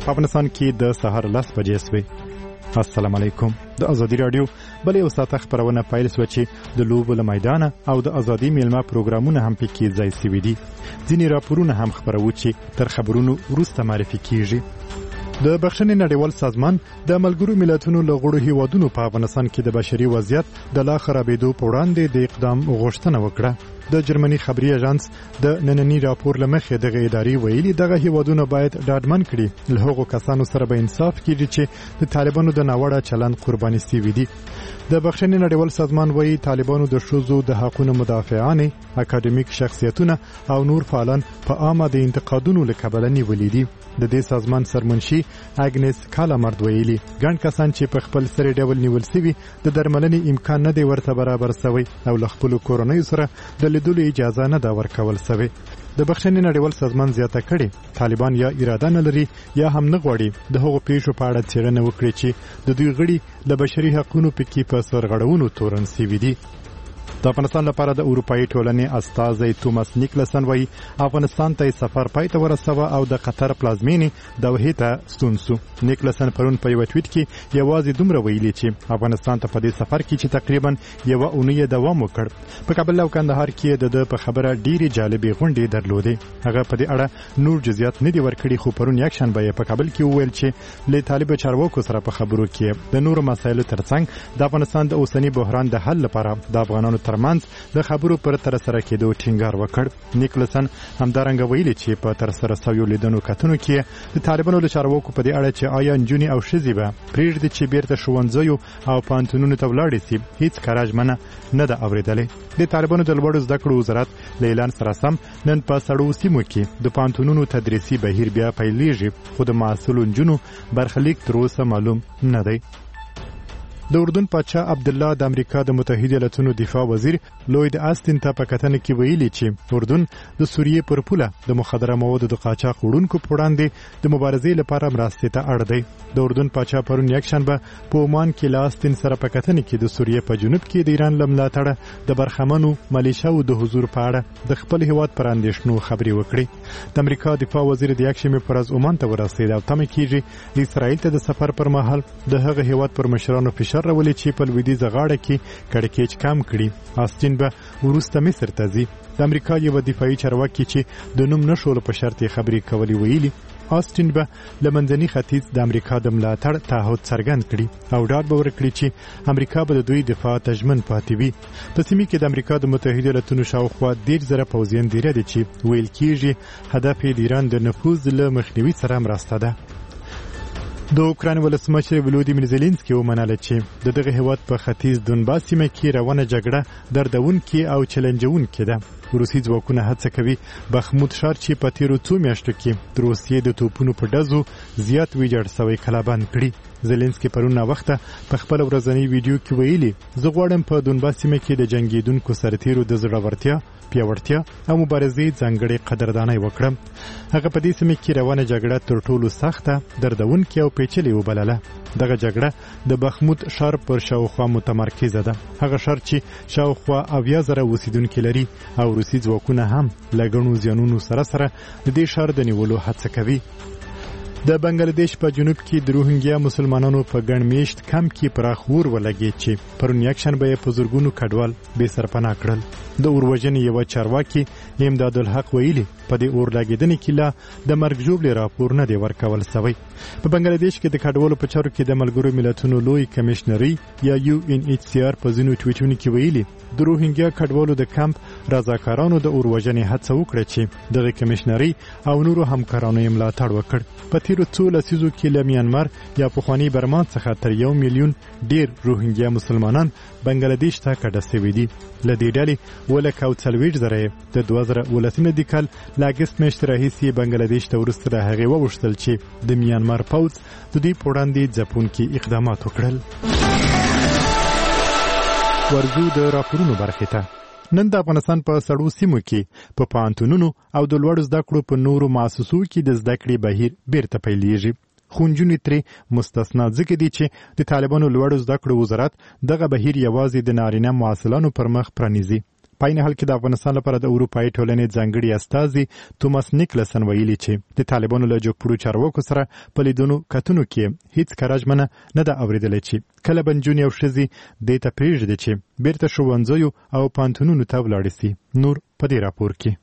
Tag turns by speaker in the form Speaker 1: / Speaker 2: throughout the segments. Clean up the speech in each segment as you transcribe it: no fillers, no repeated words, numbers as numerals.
Speaker 1: افغانستان کې د سهار 10 بجې سوي. السلام علیکم. د ازادي رادیو بلې او ساته خبرونه پیل سو چې د لوبو له میدان او د ازادي میلمه پروګرامونه هم پکې ځای سوي دي. ځینې راپورونه هم خبرو چې تر خبرونو وروسته معرفي کیږي. د بخښنې نړیوال سازمان د ملګرو ملتونو له غړو هیوادونو په افغانستان کې د بشري وضعیت د لا خرابېدو په وړاندې د اقدام غوښتنه وکړه. د جرمني خبري اژانس د نننی راپور لمخې دغه ادارې ویلي دغه هیوادونه باید ډاډمن کړي له هغو کسانو سره به انصاف کیږي چې د طالبانو د ناوړه چلند قرباني سوي دي. د بخښنې نړیوال سازمان وایي طالبانو د ښځو د حقونو مدافعانې، اکاډمیک شخصیتونه او نور فعالان په عامه د انتقادونو له کبله نیولي دي. د دې سازمان سرمنشي اګنس کالامرد ویلي ګڼ کسان چې په خپل سر ډول نیول سوي د درملنې امکان نه دی ورته برابر سوی او له خپل کورنۍ سره د لیدلو اجازه نه دا ورکول سوی. د بخښنې نړیوال سازمان زیاته کړي طالبان یا اراده نه لري یا هم نه غواړي د هغو پیښو په اړه څېړنه وکړي چې د دوی غړي د بشري حقونو پکې په سرغړونو تورن سوي دي. د افغانستان لپاره د اروپایي ټولنې استازی توماس نیکلسن وایي افغانستان ته سفر پای ته ورسوه او د قطر پلازمینې دوحې ته ستون سو. نیکلسن پرون په یو ټویټ کې یوازې دومره ویلي چې افغانستان ته په دې سفر کې چې تقریبا یوه اونۍ دوام وکړ. په کابل او کندهار کې د په خبره ډېرې جالبې غونډې درلودې. هغه په دې اړه نور جزئیات نه دي ورکړي خو پرون یکشنبه په کابل کې وویل چې له طالب چارواکو سره په خبرو کې د نورو مسایلو ترڅنګ د افغانستان د اوسنی بحران د حل لپاره د افغانانو ترمنځ د خبرو پر تر سره کېدو ټینګار وکړ. نیکلسن همدارنګه ویلي چې په تر سره شویو لیدنو کتنو کې د طالبانو له چارواکو په دې اړه چې آیا نجونې او ښځې به پرېږدي چې بیرته ښوونځیو او پوهنتونونو ته ولاړې سي هیڅ کره ژمنه نه ده اورېدلې. د طالبانو د لوړو زده کړو وزارت له اعلان سره سم نن په سړو سیمو کې د پوهنتونونو تدریسي بهیر بیا پیلېږي خو د محصلو نجونو برخلیک تر اوسه معلوم نه دی. د اردن پاچا عبدالله د امریکا د متحده ایالاتونو دفاع وزیر لوید آستین ته په کتنه کې ویلي چې اردن د سوریې پر پوله د مخدره موادو د قاچاق وړونکو په وړاندې د مبارزې لپاره مرستې ته اړ دی. د اردن پاچا پرون یکشنبه په عمان کې له آستین سره په کتنه کې د سوریې په جنوب کې د ایران له ملاتړه د برخمنو ملیشیاو د حضور په اړه د خپل هیواد پر اندېښنو خبرې وکړې. د امریکا دفاع وزیر د یکشنبې پر ورځ عمان ته ورسېد او تمه کېږي د اسرائیل ته د سفر پر مهال د هغه هیواد پر مشرانو فشار راولي چې په لویدیځه غاړه کې کړکېچ کم کړي. آستین به وروسته مصر ته ځي. د امریکا یو دفاعي چارواکي چې د نوم نشولو په شرط خبرې کولې ویلي آستین به له منځني ختیځ د امریکا د ملاتړ تعهد څرګند کړي او ډاډ به ورکړي چې امریکا به د دوی دفاع ته ژمن پاتې وي. په سیمه کې د امریکا د متحده ایالاتونو شاوخوا 10,000 پوځیان دیره دي چې ویل کېږي هدف یې د ایران د نفوذ له مخنیوي سره مرسته ده. د اوکراین ولسمشر ولودیمیر زيلنسکي ومنله چې دغه هیواد په ختیځ دونباس سیمه کې روانه جګړه دردونکې او چیلنجونکې ده. روسي ځواکونه هڅه کوي بخمود ښار چې په تیرو څو میاشتو کې د روسیې د توپونو په ډزو زیات ویجاړ شوی کلابند کړي. زيلنسکي پرون وخته په خپل ورځنی ویډیو کې ویلي زه غواړم په دونباس سیمه کې د جنگیدونکو سرتیرو د زړورتیا پیاوړتیا او مبارزې ځانګړې قدرداني وکړم. هغه په دې سیمه کې روانه جګړه تر ټولو سخته دردونکې او پیچلې وبلله. دغه جګړه د بخمود ښار پر شاوخوا متمرکزه ده. هغه ښار چې شاوخوا 80,000 اوسیدونکي لري او روسي ځواکونه هم له ګڼو زیانونو سره د دې ښار د نیولو هڅه کوي. د بنگلاديش په جنوب کې د روهینګیا مسلمانانو په ګڼ میشت کمپ کې پراخ اور ولګېد چې پرون یکشنبه په زرګونو کډوال بې سرپناه کړل. د اوروژنې یو چارواکي امداد الحق ویلي په دې اور لګېدنې کې لا د مرګ ژوبلې راپور نه دی ورکول شوی. په بنگلاديش کې د کډوالو په چارو کې د ملګرو ملتونو لوی کمشنري یا UNHCR په ځینو ټویټونو کې ویلي د روهینګیا کډوالو د کمپ رضاکارانو د اوروژنې هڅه وکړه چې دغه کمشنري او نورو همکارانو یې ملاتړ وکړ. په تیرو څو لسیزو کې له میانمار یا پخواني برما څخه تر 1 میلیون ډیر روهینګیا مسلمانان بنگلاديش ته کډه شوي دي. له دې ډلې ولکه او 40,000 د 2019 کال له اګست میاشتې راهیسې بنگلاديش ته وروسته د هغې وغوښتل چې د میانمار پوځ د دوی په وړاندې ځپونکي اقدامات وکړل. ورځو د راپورونو برخې ته. نن د افغانستان په سړو سیمو کې په پوهنتونونو او د لوړو زده کړو په نورو مؤسسو کې د زده کړې بهیر بیرته پیلېږي. خو نجونې ترې مستثنا ځکه دي چې د طالبانو لوړو زده کړو وزارت دغه بهیر یوازې د نارینه محصلانو پر مخ پرانیزي. په عین حال کې د افغانستان لپاره د اروپایي ټولنې ځانګړي استازي توماس نیکلسن ویلي چې د طالبانو له جګپړو چارواکو سره په لیدونو کتنو کې هیڅ کراژمنه نه ده اورېدلې چې کله به نجونې او ښځې دې ته پرېږدي چې بیرته ښوونځیو او پوهنتونونو ته ولاړې سي. نور په دې راپور کې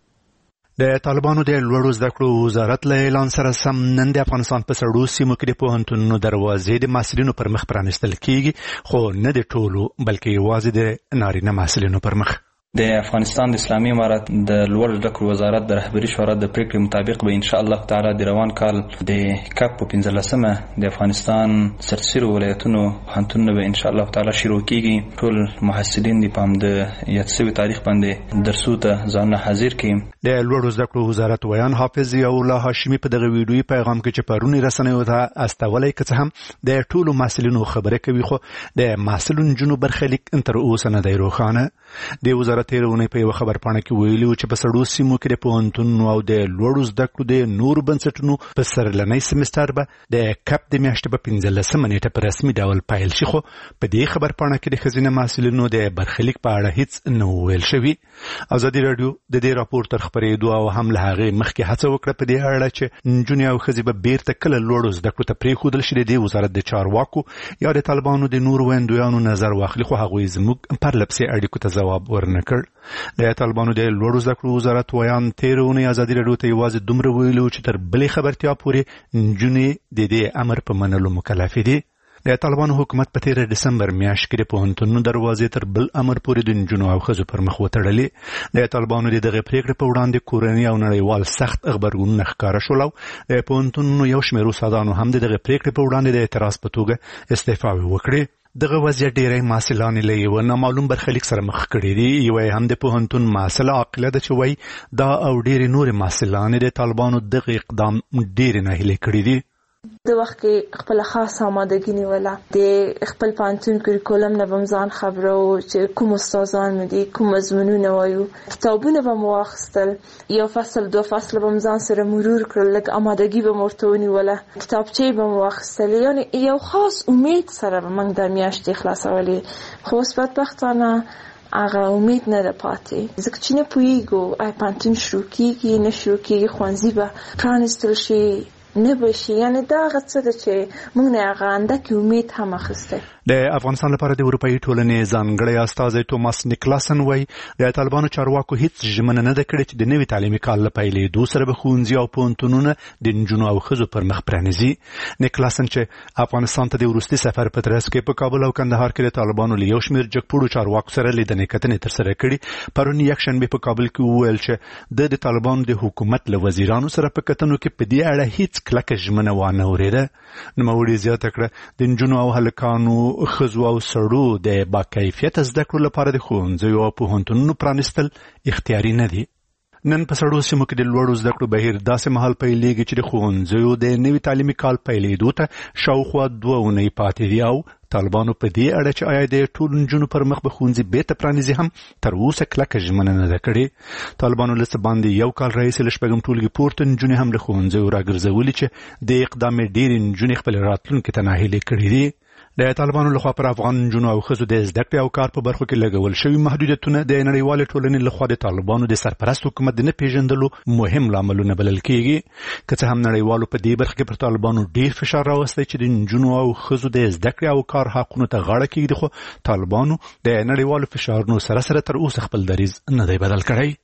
Speaker 2: د طالبانو د لوړو زده کړو وزارت له اعلان سره سم نن د افغانستان په سړو سیمو کې د پوهنتونونو دروازې د محصلینو پر مخ پرانیستل کیږي، خو نه د ټولو بلکې یوازې د نارینه محصلینو پر مخ.
Speaker 3: د افغانستان د اسلامي امارت د لوړ زده کړو وزارت د رهبري شورا د پریکړې مطابق به ان شاء الله تعالی د روان کال د کپ په 15مه د افغانستان سرسیرو ولایتونو پوهنتونونه به ان شاء الله تعالی شروع کیږي. ټول محصلین د پام د یادسوي تاریخ باندې درسو ته ځان حاضر کړي.
Speaker 2: د لوړ زده کړو وزارت ویان حافظ الله هاشمي په دغه ویډیوي پیغام کې چې پرونی رسنیو ته استولای کڅ هم د ټولو محصلینو خبره کوي، خو د محصلونو جنو برخلیک تر اوسه نه دی روښانه. د وزارت تیرونه په یو خبر پاڼه کې ویلي چې په سړو سیمو کې د پوهنتونونو او د لوړو زده کړو د نورو بنسټونو په سرلنی سمستر به د کپ د میاشتې په 15مه نیټه په رسمي ډول پیل شي، خو په دې خبر پاڼه کې د ښځینه محصلینو د برخلیک په اړه هیڅ نه ویل شوي. ازادي رادیو د دې راپور تر خبرېدو او هم له هغې مخکې هڅه وکړه په دې اړه چې نجونې او ښځې به بیرته کله لوړو زده کړو ته پرېښودل شي. د دې وزارت د چارواکو یا د طالبانو د نورو ویندویانو نظر واخلي، خو هغوی زموږ پرلپسې اړیکو ته ځواب ورنه کړ. د طالبانو د لوړو زده کړو وزارت ویان تیرونه ازادي رادیو ته یوازې دومره ویلي چې تر بلې خبرتیا پورې نجونې د دې امر په منلو مکلف دي. د طالبانو حکومت په 13 ډسمبر میاشت کې د پوهنتونونو دروازې تر بل امر پورې د نجونو او ښځو پر مخ وتړلې. د طالبانو د دغه پریکړې په وړاندې کورني او نړیوال سخت غبرګونونه ښکاره شول او د پوهنتونونو یو شمېر استادانو هم د دغه پریکړې په وړاندې د اعتراض په توګه استعفاوې وکړې. دغه وضعیت ډېری محصلان له یو نامعلوم برخلیک سره مخ کړي دي. یو هم د پوهنتون محصله عاقله ده چې وایي دا او ډېرې نورې محصلان د طالبانو دغه اقدام ډېرې ناهیلې کړي دي.
Speaker 4: د وخت کې خپل خاص آمادګي نیوله، د خپل پوهنتون کریکولم نه به ځان خبرو چې کوم استادان مې دي، کوم مضمونونه وایو، کتابونه به مو واخیستل، یو فصل 2 فصل به ځان سره مرور کړل، لږ آمادګي به مو ورته ونیوله، کتابچې به مو واخیستلې، یعنې یو خاص امید سره به موږ د میاشتې خلاصولې. خو اوس بدبختانه هغه امید نه ده پاتې، ځکه چې نه پوهېږو آیا پوهنتون شروع کېږي نه شروع کېږي، ښوونځي به پرانیستل شي نه بشي. یعنی دا هغه څه ده چې موږ نه هغه اندکې امید هم اخیستی.
Speaker 2: د افغانستان لپاره د اروپایي ټولنې ځانګړی استازی توماس نیکلسن وایي د طالبانو چارواکو هیڅ ژمنه نه ده کړې چې د نوي تعلیمي کال له پیلېدو سره به ښوونځي او پوهنتونونه د نجونو او ښځو پر مخ پرانیزي. نیکلسن چې افغانستان ته د وروستي سفر په ترڅ کې په کابل او کندهار کې د طالبانو له یو شمېر جګپوړو چارواکو سره لیدنې کتنې ترسره کړي، پرون یکشنبې په کابل کې وویل چې د طالبانو د حکومت له وزیرانو سره په کتنو کې په دې اړه هیڅ کلکه ژمنه وانه اورېده. نوموړي زیاته کړه د نجونو او هلکانو، ښځو او سړو د باکیفیته زده کړو لپاره د ښوونځیو او پوهنتونونو پرانیستل اختیاري نه دي. نن په سړو سیمو کې د لوړو زده کړو بهیر داسې مهال پیلېږي چې د ښوونځیو د نوي تعلیمي کال پیلېدو ته شاوخوا 2 اونۍ پاتې دي او طالبانو په دې اړه چې آیا د ټولو نجونو پر مخ به ښوونځي بیرته پرانیزي هم تر اوسه کلکه ژمنه نه ده کړې. طالبانو له څه باندې یو کال راهیسې له 6 ټولګې پورته نجونې هم له ښوونځیو راګرځولي چې د اقدام ډېرې نجونې خپل راتلونکي ته ناهیلې کړي دي. د طالبانو لخوا پر افغان نجونو او ښځو د زده کړې او کار په برخو کې لګول شوي محدودیتونه د نړیوالې ټولنې لخوا د طالبانو د سرپرست حکومت د نه پیژندلو مهم لاملونه بلل کېږي. که څه هم نړیوالو په دې برخه کې پر طالبانو ډېر فشار راوستی چې د نجونو او ښځو د زده کړې او کار حقونو ته غاړه کېږدي، خو طالبانو د نړیوالو فشارونو سره سره تر اوسه خپل دریځ نه دی بدل کړی.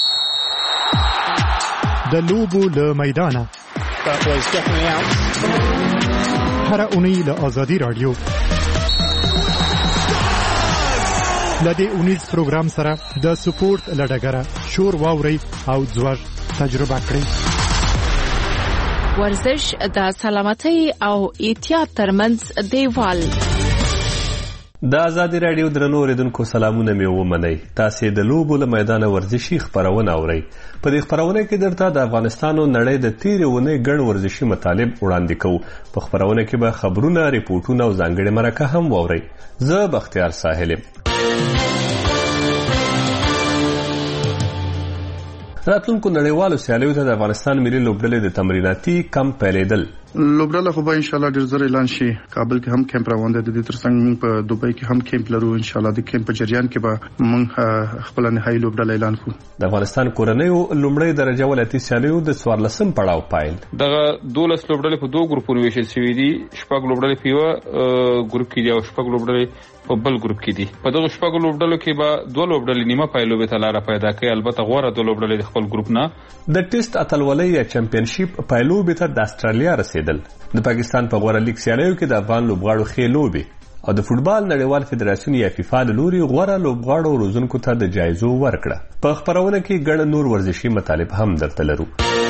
Speaker 1: د لوبو له میدانه هر اونۍ له ازادي رادیو لدې اونیز پروګرام سره د سپورت لډګره شور واوري او ځوړ تجربه کړئ.
Speaker 5: ورزش د سلامتۍ او احتیاط ترمنځ دیوال.
Speaker 6: د ازادي رادیو درنو اوریدونکو سلامونه مې ومنئ. تاسې د لوبو له میدانه ورزشي خپرونه اورئ. په دې خپرونه کې درته د افغانستان او نړۍ د تېرې اونۍ ګڼ ورزشي مطالب وړاندې کوو. په خپرونه کې به خبرونه، ریپورټونه او ځانګړې مرکه هم واورئ. زه بختیار ساحل یم. راتلونکو نړیوالو سیالیو ته د افغانستان ملي لوبډلې د تمریناتي کمپ پیلېدل
Speaker 7: لوبډله خو به ان شاء الله ډیر زر اعلان شي. کابل کې هم کیمپ روان دی، د دې ترڅنګ موږ په دوبۍ کې هم کیمپ لرو. ان شاء الله د کیمپ په جریان کې به موږ خپل نهایی لوبډله اعلان کړو.
Speaker 6: د افغانستان کورنیو لومړی درجه ولایتي سیالیو د 14 پړاو پایل.
Speaker 8: دغه 12 لوبډلې په دوه ګروپونو ویشل شوې دي. شپږ لوبډلې په یو ګروپ کې دي او شپږ لوبډلې په بل ګروپ کې دي. په دغه شپږ لوبډلو کې به دوه لوبډلې نیمه پایلوبې ته لار پیدا کوي. البته غوړه دوه لوبډلې د خپل ګروپ نه
Speaker 6: د ټیسټ اتلولۍ یا چمپیونشیپ پایلوبې ته د استرالیا رسیدل. د پاکستان په غوړه لیګ سیالیو کې د افغان لوبغاړو ښې لوبې او د فوټبال نړیوال فدراسیون یا فیفا له لوري غوړه لوبغاړو روزونکو ته د جایزو ورکړه. په خبرونه کې ګڼ نور ورزشي مطالب هم درته لرو.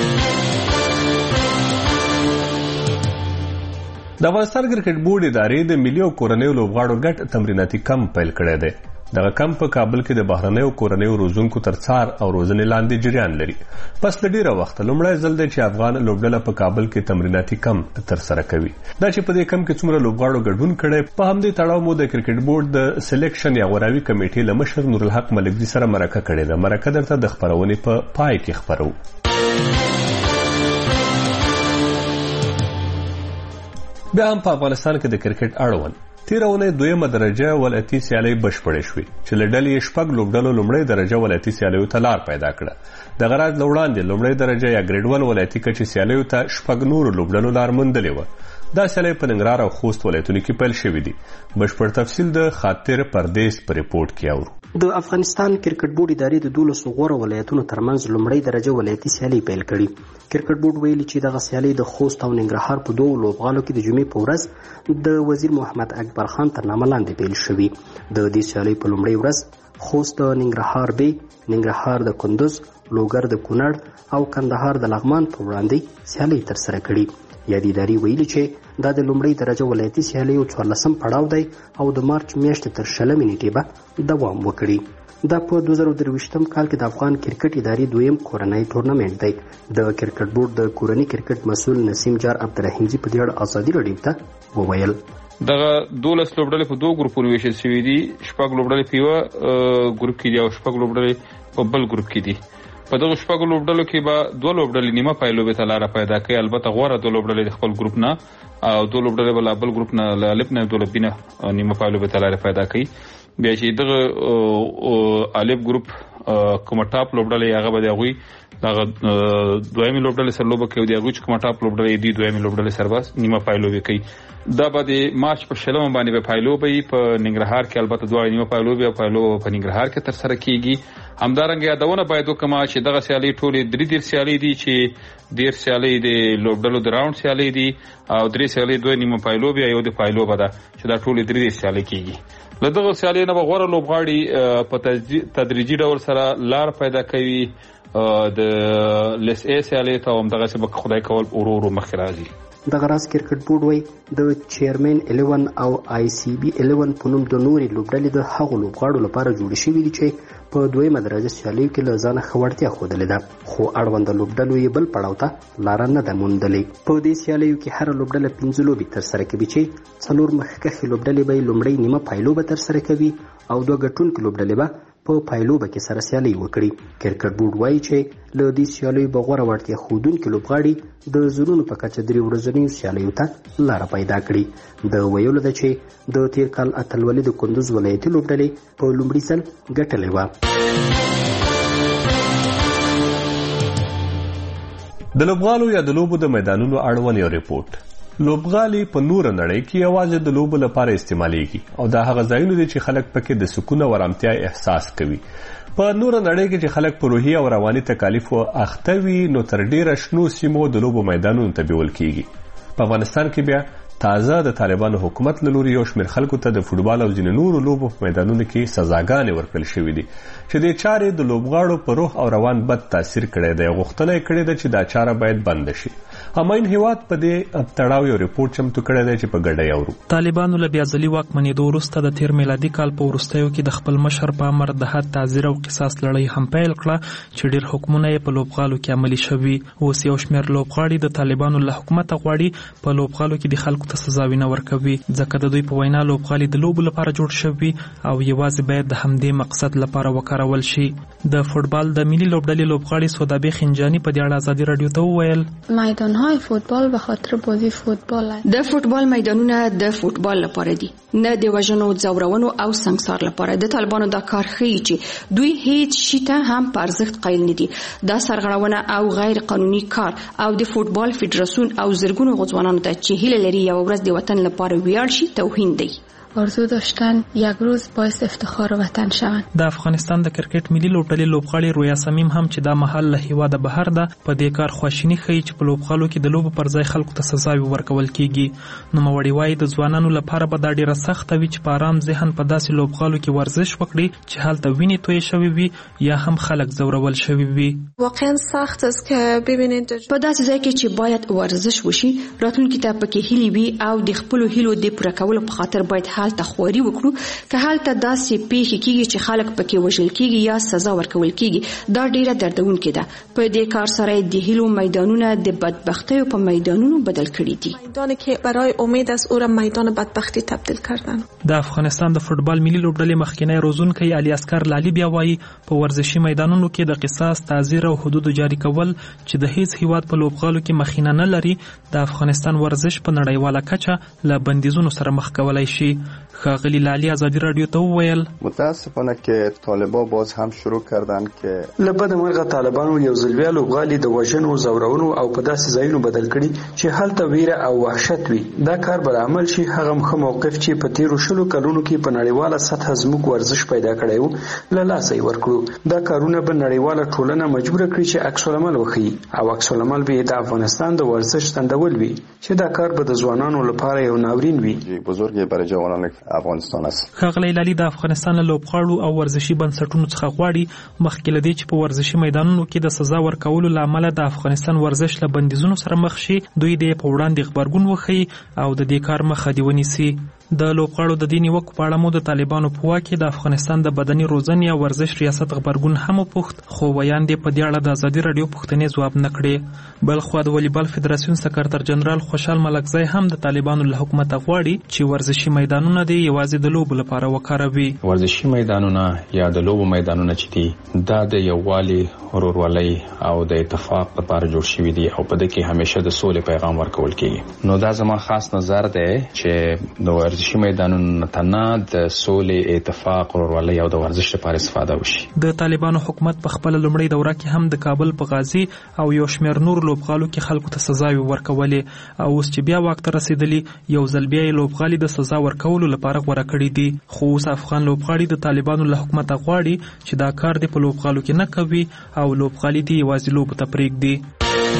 Speaker 6: د افغانستان کرکټ بورډ ادارې د ملي او کورنیو لوبغاړو ګډ تمریناتي کمپ پیل کړی دی. دغه کمپ په کابل کې د بهرنیو کورنیو روزونکو تر څار او روزنې لاندې جریان لري. پس له ډیره وخت لومړی ځل دی چې افغان لوبډله په کابل کې تمریناتي کمپ ترسره کوي. دا چې په دې کمپ کې څومره لوبغاړو ګډون کړی، په همدې تړاو مو د کرکټ بورډ د سلیکشن یا غوراوي کمیټې له مشر نورالحق ملکزي سره مرکه کړې ده. مرکه درته د خبرونې په پای کې خبرو. بیا هم په افغانستان کې د کرکټ اړوند تیره اونۍ دویمه درجه ولایتي سیالۍ بشپړې شوې چې له ډلې شپږ لوبډلو لومړۍ درجه ولایتي سیالیو ته لار پیدا کړه. د غراج له وړاندې لومړۍ درجه یا ګریډ 1 ولایتي کچې سیالیو ته شپږ نورو لوبډلو لار موندلې وه. دا سیالۍ په ننګرهار او خوست ولایتونو کې پیل شوې دي. بشپړ تفصیل د خاطر پردیس په ریپورت کې اورو.
Speaker 9: د افغانستان کرکټ بورډ ادارې د 12 غوره ولایتونو ترمنځ لومړۍ درجه ولایتي سیالۍ پیل کړي. کرکټ بورډ ویلي چې دغه سیالۍ د خوست او ننګرهار په دوه لوبغالو کې د جمعې په ورځ د وزیر محمد اکبر خان تر نامه لاندې پیل شوې. د دې سیالۍ په لومړۍ ورځ خوست د ننګرهار بي، ننګرهار د کندوز، لوګر د کونړ او کندهار د لغمان په وړاندې سیالۍ ترسره کړي. یادې ادارې ویلي چې دا د لومړۍ درجه ولایتي سیالیو 14 پړاو دی او د مارچ میاشتې تر 20 نیټې به دوام وکړي. دا په 2023 کال کې د افغان کرکټ ادارې دویم کورنۍ ټورنمنټ دی. د کرکټ بورډ د کورنۍ کرکټ مسؤل نسیم جار عبدالرحیمزي په دې اړه ازادي راډیو ته وویل.
Speaker 8: دغه 12 لوبډلې په دوه ګروپونو ویشل شوې دي. شپږ لوبډلې په یو ګروپ کې دي او شپږ لوبډلې په بل ګروپ کې دي. په دغه شپږ لوبډلو کې به دوه لوبډلې نیمه پایلوبې ته لار پیدا کوي. البته غوړه دوه لوبډلې د خپل ګروپ نه او دوه لوبډلې بل بل ګروپ نه له الف نه دوه لبینه نیمه پایلوبې ته لار پیدا کوي. بیا چې دغه الف ګروپ کومه ټاپ لوبډلې هغه به دغوی دغه دویمه لوبډلې سره لوبه کوي. دغه چې کومه ټاپ لوبډلې دی دویمه لوبډلې سره بس نیمه پایلوبې کوي. دا به د مارچ په 16 باندې به پایلوبې په ننګرهار کې البته دوه نیمه پایلوبې او پایلوبې په ننګرهار کې ترسره کیږي. همدارنګه یادونه باید وکړم چې دغه سیالۍ ټولې درې سیالۍ دي چې ډېر سیالۍ د لوبډلو د راوند سیالۍ دي او درې سیالۍ دوه نیمه پایلوبې او یو د پایلوبه ده چې دا ټولې درې سیالۍ کیږي. له دغه سیالۍ نه به غوره لوبغاړي په تدریجي ډول سره لار پیدا کوي د لیس ای سیالۍ ته. همدغسې به خدای کول ورو ورو مخکې راځي.
Speaker 9: دغه راز کرکټ بورډ وایي د چیرمن 11 او آی سی بي 11 په نوم د نورې لوبډلې د هغو لوبغاړو لپاره جوړې شوې دي چې په دویمه درجه سیالیو کې له ځانه ښه وړتیا ښودلې ده، خو اړونده لوبډلو یې بل پړاو ته لاره نه ده موندلې. په دې سیالیو کې هره لوبډله 15 لوبې ترسره کوي چې 4 مخکښې لوبډلې به لومړۍ نیمه پایلوبه ترسره کوي او 2 ګټونکې لوبډلې به په پایلوبه کې سره سیالي وکړي. کرکټ بورډ وایي چې له دې سیالیو به غوره وړتیا ښودونکي لوبغاړي د زونونو په کچه 3 ورځنیو سیالیو ته لاره پیدا کړي. د ویلو ده چې د تیر کال اتلولي د کندوز ولایتي لوبډلې په لومړي ځل ګټلې وه.
Speaker 6: د لوبغالو یا د لوبو د میدانونو اړوند یو ریپورت. لوبغالي په نور نړۍ کې یوازې د لوبو لپاره استعمالېږي او دا هغه ځایونه دي چې خلک پکې د سکون او آرامتیا احساس کوي. په نور نړۍ کې چې خلک په روحي او رواني تکالیفو اخته وي نو تر ډیره شنو سیمو د لوبو میدانونو ته بیول کیږي. په افغانستان کې بیا تازه د طالبانو حکومت له لوري یو شمېر خلکو ته د فوټبال او ځینې نورو لوبو په میدانونو کې سزاګانې ورکړل شوې دي چې دې چارې د لوبغاړو په روح او روان بد تاثیر کړی دی. غوښتنه یې کړې ده چې دا چاره باید بنده شي. هماین هیواد په دې تړاو یو ریپورت چمتو کړی دی چې په ګډه اورو.
Speaker 10: طالبانو له بیا ځلي واکمنېدو وروسته د تیر میلادي کال په وروستیو کې د خپل مشر په امر د حد تعزیر او قصاص لړۍ هم پیل کړه چې ډېر حکمونه یې په لوبغالو کې عملي شوي. اوس یو شمېر لوبغاړي د طالبانو له حکومته غواړي په لوبغالو کې د خلکو ته سزاوي نه ورکوي ځکه د دوی په وینا لوبغالي د لوبو لپاره جوړ شوي او یوازې باید د همدې مقصد لپاره وکارول شي. د فوتبال د ملي لوبډلې لوبغاړي سودابي خنجانی په دې اړه ازادي رادیو ته وویل
Speaker 11: میدان‌های فوتبال به خاطر بازی فوتبال است. د فوتبال میدانونه د فوتبال لپاره دي، نه د وژنو، ځورونو او سنگسار لپاره. د طالبانو دا کار ښیي چې دوی هیڅ شي ته هم په ارزښت قایل نه دي. دا سرغړونه او غیر قانوني کار او د فوتبال فدراسیون او زرګونو غوځوانانو ته چې هیله لري یو ورځ د وطن لپاره ویاړ شي توهین دی. آرزو داشتن یک روز باعث افتخار وطن شوند.
Speaker 10: د افغانستان د کرکټ ملي لوبډلې لوبغاړي رویا سمیم هم چې دا مهال له هیواده بهر ده په دې کار خواشیني ښیي چې په لوبغالو کې د لوبو پر ځای خلکو ته سزاوي ورکول کیږي. نوموړي وایي د ځوانانو لپاره به دا ډیره سخته وي چې په آرام ذهن په داسې لوبغالو کې ورزش وکړي چې هلته وینې تویې شوي وي یا هم خلک ځورول شوي وي.
Speaker 11: واقعا سخت است که ببینید په داسې ځای کې چې باید ورزش وشي راتلونکي ته پکې هیلې وي او د خپلو هیلو د پوره کولو په خاطر باید هلته خواري وکړو که هلته داسې پیښې کیږي چې خلک پکې وژل کیږي یا سزا ورکول کیږي. دا ډیره دردونکې ده. په دې کار سره د هیلو میدانونه د بدبختیو په میدانونو بدل کړي دي.
Speaker 12: میدانی که برای امید است او را میدان بدبختی تبدیل کردن.
Speaker 10: د افغانستان د فوتبال ملي لوبډلې مخکینی روزونکی علي اصغر لالي بیا وایي په ورزشي میدانونو کې د قصاص، تعزیر او حدود جاری کول چې د هیڅ هیواد په لوبغالو کې مخینه نه لري د افغانستان ورزش په نړیواله کچه له بندیزونو سره مخ کولای شي. ښاغلي لالي ازادي رادیو ته وویل
Speaker 13: متاسفانه که طالبان باز هم شروع کردن که
Speaker 9: لبد مرغه طالبانو یو ځل بیا لوبغالي د وژنو، ځورونو او په داسې ځایونو بدل کړي چې هلته ویره او وحشت وي. دا کار بل عمل شي هغه مخه موقف چې په تیرو شلو کلونو کې په نړیواله سطح زموږ ورزش پیدا کړی وو له لاسه یې ورکړو. دا کارونه به نړیواله ټولنه مجبور کړي چې عکس العمل وښیي او عکس العمل به د افغانستان د ورزش ستندول وي چې دا کار به د ځوانانو لپاره یو ناورین وي.
Speaker 13: بزرګي برای جوانان افغانستان است.
Speaker 10: ښاغلی لالي د افغانستان له لوبغاړو او ورزشي بنسټونو څخه غواړي مخکې له دې چې په ورزشي میدانونو کې د سزا ورکولو له امله د افغانستان ورزش له بندیزونو سره مخ شي دوی د په وړاندې غبرګون وښیي او د دې کار مخه دې ونیسي. د لوبغاړو د دې نیوکو په اړه مو د طالبانو په واک کې د افغانستان د بدني روزنې او ورزش ریاست غبرګون هم وپوښت خو ویان دې په دې اړه د ازادي رادیو پوښتنې ځواب نه کړې. بلخوا د والیبال فدراسیون سکرټر جنرال خوشحال ملکزی هم د طالبانو له حکومت غواړي چې ورزشي میدانونه دې یوازې د لوبو لپاره وکاروي.
Speaker 14: ورزشي میدانونه یا د لوبو میدانونه چې دي دا د یووالي، ورورولۍ او د اتفاق لپاره جوړ شوي دي او په دې کې همیشه د سولې پیغام ورکول کیږي. نو دا زما خاص نظر دی چې د ورزشي میدانونو نه د سولې، اتفاق، ورورولۍ او د ورزش لپاره استفاده وشي.
Speaker 10: د طالبانو حکومت په خپل لومړی دوره کې هم د کابل په غازی او یو شمېر نور لوبغالو کې خلکو ته سزاوي ورکولې او اوس چې بیا واک ته رسیدلی یو ځل بیا لوبغالي د سزا ورکولو لپاره غوړه کړی دي. خو اوس افغان لوبغاړي د طالبانو له حکومت غواړي چې دا کار دی په لوبغالو کې نه کوي او لوبغالي دی یوازې لوبو ته پرېږدي.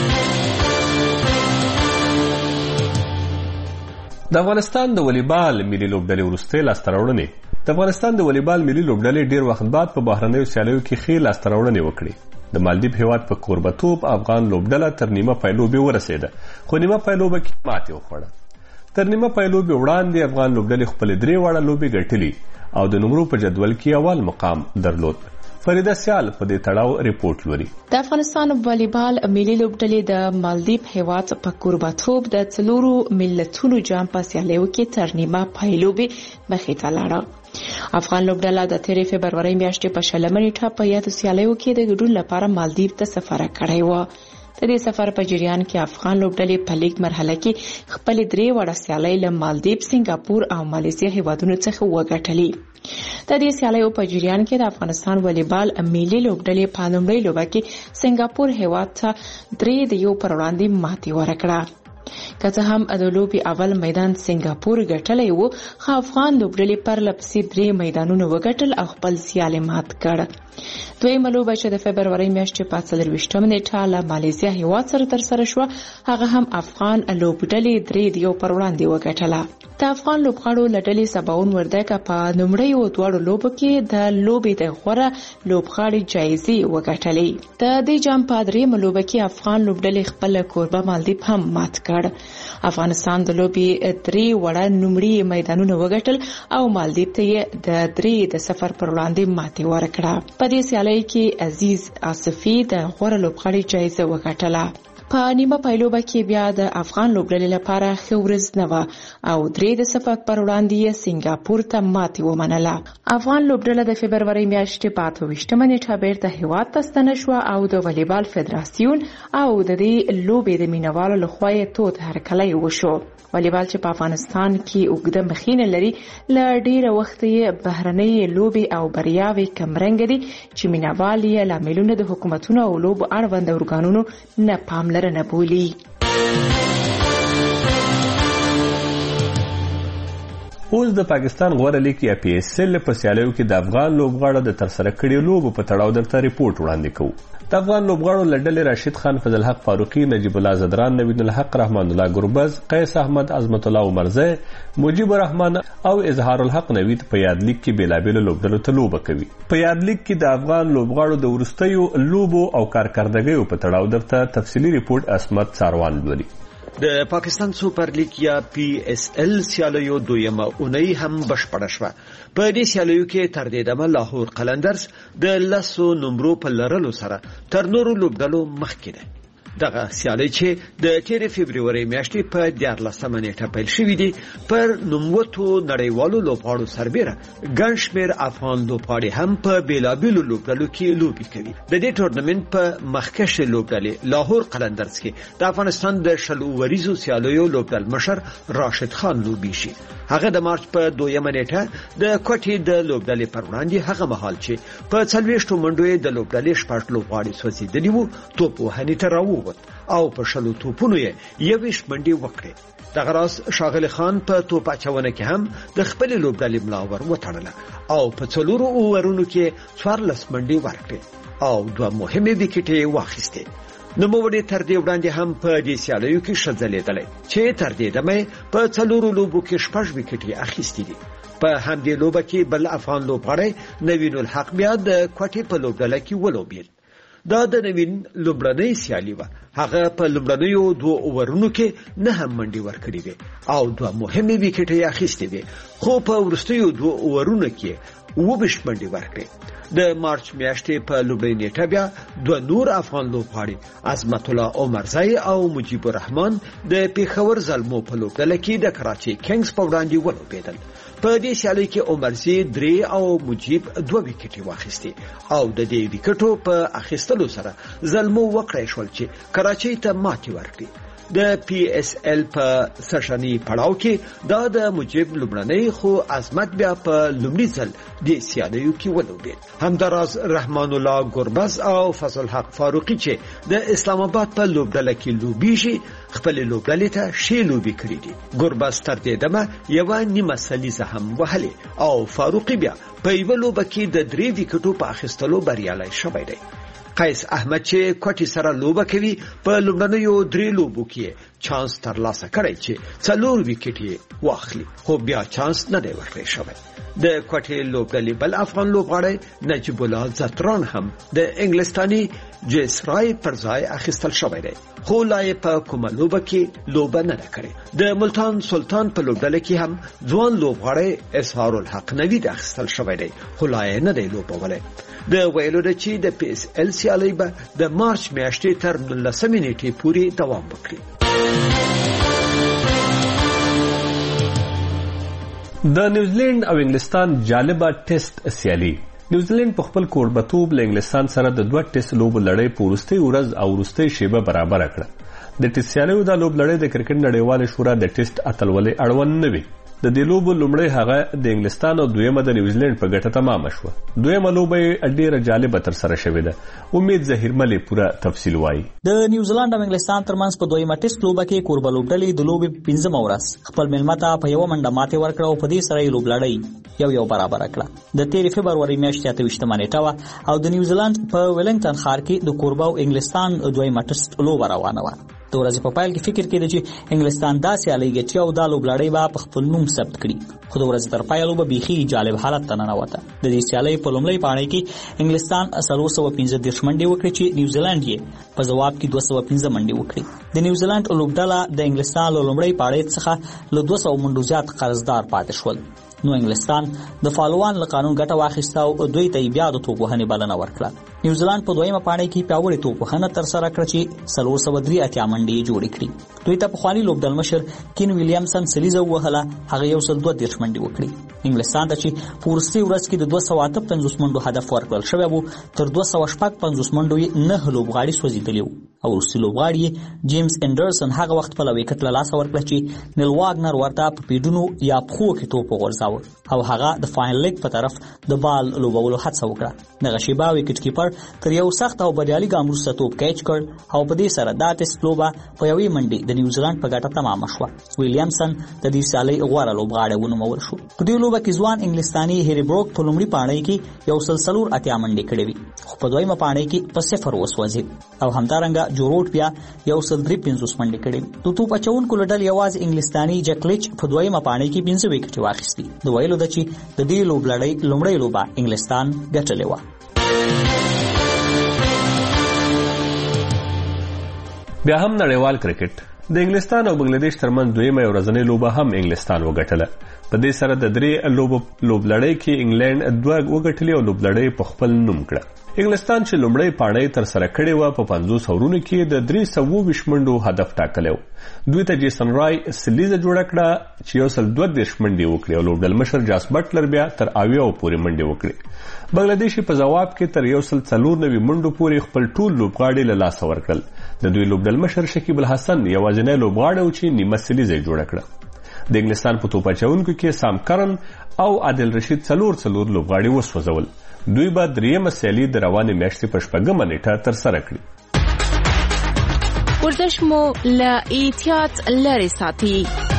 Speaker 6: د افغانستان د والیبال ملي لوبډلې وروستۍ لاسته راوړنې د افغانستان د والیبال ملي لوبډلې ډیر وخت بعد په بهرنیو سیالیو کې ښې لاسته راوړنې وکړې. د مالدیپ هیواد په کوربتوب افغان لوبډله تر نیمه پایلوبې ورسېده خو نیمه پایلوبه کې ماتې وخوړه. تر نیمه پایلوبې وړاندې افغان لوبډلې خپلې 3 واړه لوبې ګټلې او د نمرو په جدول کې اول مقام درلود. فریده سیال په دې تړاو ریپورت لري.
Speaker 5: د افغانستان والیبال ملي لوبډلې د مالدیپ هیواد په کوربتوب د 4 ملتونو جام په سیالیو کې تر نیمه پایلوبې مخې ته لاړه. افغان لوبډله د 13 فبرورۍ میاشتې په شلمه نیټه په یاد سیالیو کې د ګډون لپاره مالدیپ ته سفر کړی و. د دې سفر په جریان کې افغان لوبډلې په لیګ مرحله کې خپل 3 وړه سیالۍ له مالدیپ، سنگاپور او مالیزیا هیوادونو څخه وګټلې. د دې سیالیو په جریان کې د افغانستان والیبال ملي لوبډلې په لومړۍ لوبه کې سنگاپور هیواد ته 3-1 پر وړاندې ماتې ورکړه. که څه هم د لوبې اول میدان سنگاپور ګټلی و خو افغان لوبډلې پرلپسې 3 میدانونه وګټل او خپل سیال مات کړ. دویمه لوبه چې د فبرورۍ میاشتې په 24 نیټه له مالیزیا هیواد سره ترسره شوه هغه هم افغان لوبډلې 3-1 پر وړاندې وګټله. د افغان لوبغاړو له ډلې سباون وردګ په لومړیو 2 لوبو کې د لوبې د غوره لوبغاړي جایزې وګټلې. د دې جام په 3 لوبه کې افغان لوبډلې خپل کوربه مالدیپ هم مات کړ. افغانستان د لوبې 3 وړه نومړي میدانونه وګټل او مالدیپ ته د 3-0 پر وړاندې ماتې ورکړه. په دې سیالۍ کې عزیز آصفي د غوره لوبغاړي جایزه وګټله. په نیمه پایلوبه کې بیا د افغان لوبډلې لپاره ښه ورځ نه وه او 3 پر وړاندې یې سنگاپور ته ماتې ومنله. افغان لوبډله د فبرورۍ میاشتې په 28 نیټه بیرته هیواد ته ستنه شوه او د والیبال فدراسیون او د دې لوبې د مینوالو لخوا یې تود هرکلی وشو. والیبال چې په افغانستان کې اوږده مخینه لري، له ډیره وخت یې بهرنۍ لوبې او بریاوې کمرنګ دي چې مینوال یې لاملونه د حکومتونو او لوبو اړوند ارګانونو نه پاملرنه بولي.
Speaker 6: اوس د پاکستان غوره لیګ یا PSL په سیالیو کې د افغان لوبغاړو د ترسره کړي لوبو په تړاو درته ریپورت وړاندې کوو. د افغان لوبغاړو له ډلې راشد خان، فضل الحق فاروقي، نجیب الله زدران، نوید الحق، رحمان الله ګربز، قیس احمد، عظمت الله عمرزی، مجیب الرحمن او اظهار الحق نوید په یاد لیګ کې بیلابېلو لوبډلو ته لوبه کوي. په یاد لیګ کې د افغان لوبغاړو د وروستیو لوبو او کارکردګیو په تړاو درته تفصیلي ریپورت اسمت ساروان لولي.
Speaker 15: د پاکستان سوپر لیګ یا PSL سیالیو دویمه اونۍ هم بشپړه شوه. په دې سیالیو کې تر دې دمه لاهور قلندرز د 10 نمرو په لرلو سره تر نورو لوبډلو مخکې ده. دغه سیالي چې د 13 فبرवरी میاشتې په 14 نیټه پیل شوې دي پر نوموتو نړیوالو لوبغاړو سربېره ګڼ شمېر افغان لوبغاړي هم په بیلابېلو لوبډلو کې لوبې کوي. د دې ټورنمنت په مخکښې لوبډلې لاهور قلندرز کې د افغانستان د 20 وریزو سیالیو لوبډل مشر راشد خان لوبي شي. هغه د مارچ په 2 نیټه د کوټې د لوبډلې پر وړاندې هغه مهال چې په 40 منډو د لوبډلې 6 لوبغاړي سوځېدلي وو توپ وهنې ته راووت او په 20 توپونو یې 21 منډې وکړې. دغه راز شاغل خان په توپ اچونه کې هم د خپل لوبډلې ملاور وټړله او په 4 اوورونو کې 14 منډې ورکړې او 2 مهمه وکټې واخیستې. نوموړي تر دې وړاندې هم په دې سیالیو کې شځلېدلې چې تر دې دمه په 4 لوبو کې 6 وکټې اخیستې دي. په همدې لوبه کې بل افغان لوبغاړی نوین الحق بیا د کوټې په لوبډله کې ولوبېد. دا د نوین لومړنۍ سیالي وه. هغه په لومړنیو 2 اوورونو کې 9 منډې ورکړې وې او 2 مهمې وکټې اخیستې وې، خو په وروستیو 2 اوورونو کې 20 منډې ورکړې. د مارچ میاشتې په لومړۍ نیټه بیا 2 نور افغان لوبغاړي عظمت الله عمرزی او مجیب الرحمن د پیښور زلمو په لوبډله کې د کراچي کینګز په وړاندې ولوبېدل. په دې سیالي کې عمرزی 3 او مجیب 2 وکټې واخیستې او د دې وکټو په اخیستلو سره زلمو وکړای شول چې کراچي ته ماتې ورکړي. د PSL په سشنی پړاو کې دا د مجیب لومړنۍ خو عظمت بیا په لومړي ځل د سیالیو کې ولوبېد. همداراز رحمان الله ګربز او فضل الحق فاروقي چې د اسلام آباد په لوبډله کې لوبېږي خپل لوبډلې ته شی لوبې کړې دي. ګربز تر دې دمه یو نیمه سلیزه هم وهلې او فاروقي بیا په یو لوبه کې د 3 وکټو په اخیستلو بریالی شوی دی. قیس احمد چې کوټي سره لوبه کوي په لومړنیو 3 لوبو کې چانس ترلاسه کړی چې 4 وکټې واخلي، خو بیا چانس نه دی ورکړی شوی. د کوټي لوبډلې بل افغان لوبغاړی نجیب الله زدران هم د انګلستاني جیسرای پر ځای اخیستل شوی دی، خو لا یې په کومه لوبه کې لوبه نه کړې. د ملتان سلطان په لوبډله کې هم ځوان لوبغاړی اظهار الحق نوید اخیستل شوی دی، خو لا یې نه دی لوبولی. د ویلو د چې د PSL سیالي به د مارچ میاشتې تر 19 نیټې پورې دوام وکړي.
Speaker 6: د نیوزیلند او انګلستان جالبه ټیسټ سیالي. نیوزیلند په خپل کوربتوب له انګلستان سره د 2 ټیسټ لوبو لړۍ په وروستۍ ورځ او وروستۍ شیبه برابر کړه. د ټیسټ سیالیو د لوب لړۍ د کرکټ نړیوال شورا د ټیسټ اتلولۍ اړوند نه وي. د دې لوبو لومړی هغه د انګلستان او دویمه د نیوزیلند په ګټه تمام شوه. دویمه لوبه ډیره جالبه تر سره شوې ده. امید ظهیر ملي پوره تفصیل وایي.
Speaker 16: د نیوزیلند او انګلستان ترمنځ په دویمه ټیسټ لوبه کې کوربه لوبډلې د لوبې 15 ورځ خپل ملمه ته په یو منډه ماتې ورکړه او په دې سره یې لوب لړۍ یو برابر کړه. د 13 فبرवरी میاشتې 28 نیټه و او د نیوزیلند په ویلنګټن ښار کې د کوربه او انګلستان دویمه ټیسټ لوبه روانه وه. د ورځې په پایل کې فکر کېده چې انګلستان دا سیالي ګټي او دا لوب لړۍ به په خپل نوم ثبت کړي، خو د ورځې تر پایه لوبه بیخي جالب حالت ته ننوته. د دې سیالۍ په لومړۍ پاڼۍ کې انګلستان 315 منډې وکړې چې نیوزیلند یې په ځواب کې 215 منډې وکړې. د نیوزیلند لوبډله د انګلستان له لومړۍ پاڼۍ څخه له 200 منډو زیات قرضدار پاتې شول. نو انګلستان د فالوان له قانون ګټه واخیسته او دوی ته بیا د توپ وهنې بلنه ورکړه. نیوزیلند په دویمه پاڼۍ کې پیاوړې توپخانه ترسره کړه چې 483 منډې جوړې کړې. دوی ته پخواني لوبډل مشر کین ویلیامسن سلیزه ووهله، هغه 132 منډې وکړې. انګلستان ته چې په وروستۍ ورځ کې د 258 منډو هدف ورکړل شوی و، تر 255 منډو یې 9 لوبغاړي سوځېدلي وو او وروستي لوبغاړي جیمز انډرسن هغه وخت په وکټ له لاسه ورکړه چې نیل واګنر ورته په پیډونو یا پښو کې توپ وغورځاوه او هغه د فاینل لیګ په طرف د بال لوبولو هڅه وکړه. دغه شیبه وکټ کیپر تر یو سخت او بریالي ګام وروسته توپ کیچ کړ او په دې سره دا ټیسټ لوبه په یوې منډې د نیوزیلند په ګټه تمامه شوه. ویلیامسن د دې سیالۍ غوره لوبغاړی ونومول شو. په دې لوبه کې ځوان انګلستاني هری بروک په لومړي پاڼۍ کې 180 منډې کړې وې، خو په دویمه پاڼۍ کې په 0 وسوځېد او همدارنګه جوروټ بیا 153 منډې کړې. د توپ اچونکو له ډلې یوازې انګلستاني جکلیچ په دویمه پاڼۍ کې 15 وکټې واخیستې. د ویلو ده چې د دې لوبلړۍ لومړۍ لوبه انګلستان ګټلې وه.
Speaker 6: بیا هم نړیوال کرکټ د انګلستان او بنگلاديش ترمنځ دویمه ورځنۍ لوبه هم انګلستان وګټله. په دې سره د 3 لوبلړۍ کې انګلند 2 وګټلې او لوبلړۍ په خپل نوم کړه. انګلستان چې لومړی پاڼۍ تر سره کړې و په 50 اورونو کې د 320 منډو هدف ټاکلی و. دوی ته جیسن رای سلیزه جوړه کړه چې 132 منډې وکړي او لوبډل مشر جاس بټلر بیا تر 80 پورې منډې وکړي. بنگلاديش په جواب کې تر 194 منډو پورې خپل ټول لوبغاړي له لاسه ورکړل. د دوی لوبډل مشر شکیب الحسن یوازینی لوبغاړی و چې نیمه سلیزه جوړه کړه. د انګلستان په توپ اچونکو کې سام کرن او عادل رشید څلور لوبغاړي وسوځول. دوی به دریمه سیالي د روانې میاشتې په 8 نیټه ترسره کړي.
Speaker 5: ورزش مو له احتیاط لرې ساتي.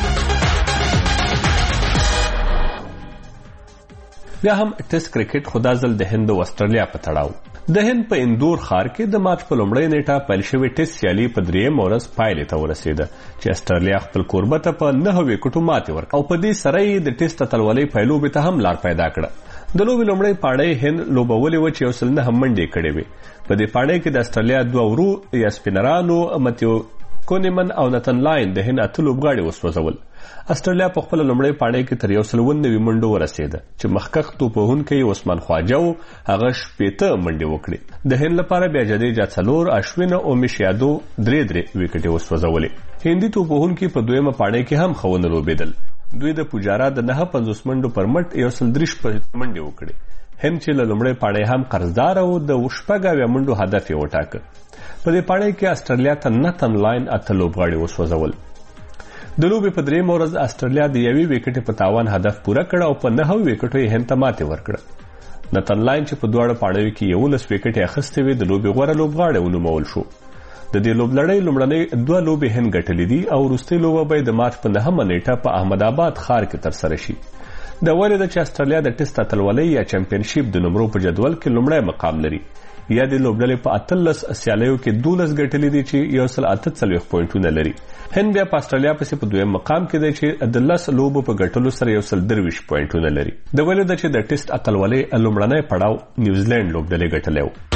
Speaker 6: بیا هم ټیسټ کرکټ خدا ځل د هند او استرالیا په تړاو. د هند په اندور ښار کې د مارچ په لومړۍ نیټه پیل شوې ټیسټ سیالي په 3 ورځ پایلې ته ورسېده چې استرالیا خپل کوربه ته په 9 وکټو ماتې ورکړه او په دې سره یې د ټیسټ اتلولۍ پیلوبې ته هم لار پیدا کړه. د لوبې لومړۍ پاڼۍ هند لوبولې وه چې 109 منډې کړې وې. په دې پاڼۍ کې د استرالیا 2 ورو یا سپینرانو متیو کونیمن او نتن لاین د هند 8 لوبغاړي وسوځول. استرالیا په خپل لومړۍ پاڼۍ کې تر 190 منډو ورسېده چې مخکښ توپوهونکی عثمان خواجه هغه 80 منډې وکړې. د هند لپاره بیا جدیجا 4 اشوین او میشیادو 3 وکټې وسوځولې. هندي توپوهونکي په دویمه پاڼۍ کې هم ښه لوبېدل. دوی د پوجارا د 59 منډو پر مټ 130 منډې وکړې. هند چې له لومړۍ پاڼۍ هم قرضدار او د 80 منډو هدف یې وټاکه. په دې پاڼۍ کې استرالیا ته نتن لاین 8 لوبغاړي وسوځول. د لوبې په 3 ورځ استرالیا د 1 وکټ په تاوان هدف پوره کړ او په 9 وکټو یې هند ته ماتې ورکړه. نتن لاین چې په دواړو پاڼیو کې 11 وکټې اخیستې وې د لوبې غوره لوبغاړی ونومول شو. د دې لوبلړۍ لومړنۍ 2 لوبې هند ګټلې دي او وروستۍ لوبه به د مارچ په 9 نیټه په احمد آباد ښار کې ترسره شي. د ویلې ده چې استرالیا د ټیسټ اتلولۍ یا چمپionشیپ د نمرو په جدول کې لومړی مقام لري. یا د لوبډلې په 18 سیالیو کې 12 ګټلې دي چې 148 پوینټونه لري. هند بیا په استرالیا پسې په دویم مقام کې دی چې د 10 لوبو په ګټلو سره 123 پوینټونه لري. د ویلې ده چې د ټیسټ اتلولۍ لومړنی پړاو نیوزیلند لوبډلې ګټلی و.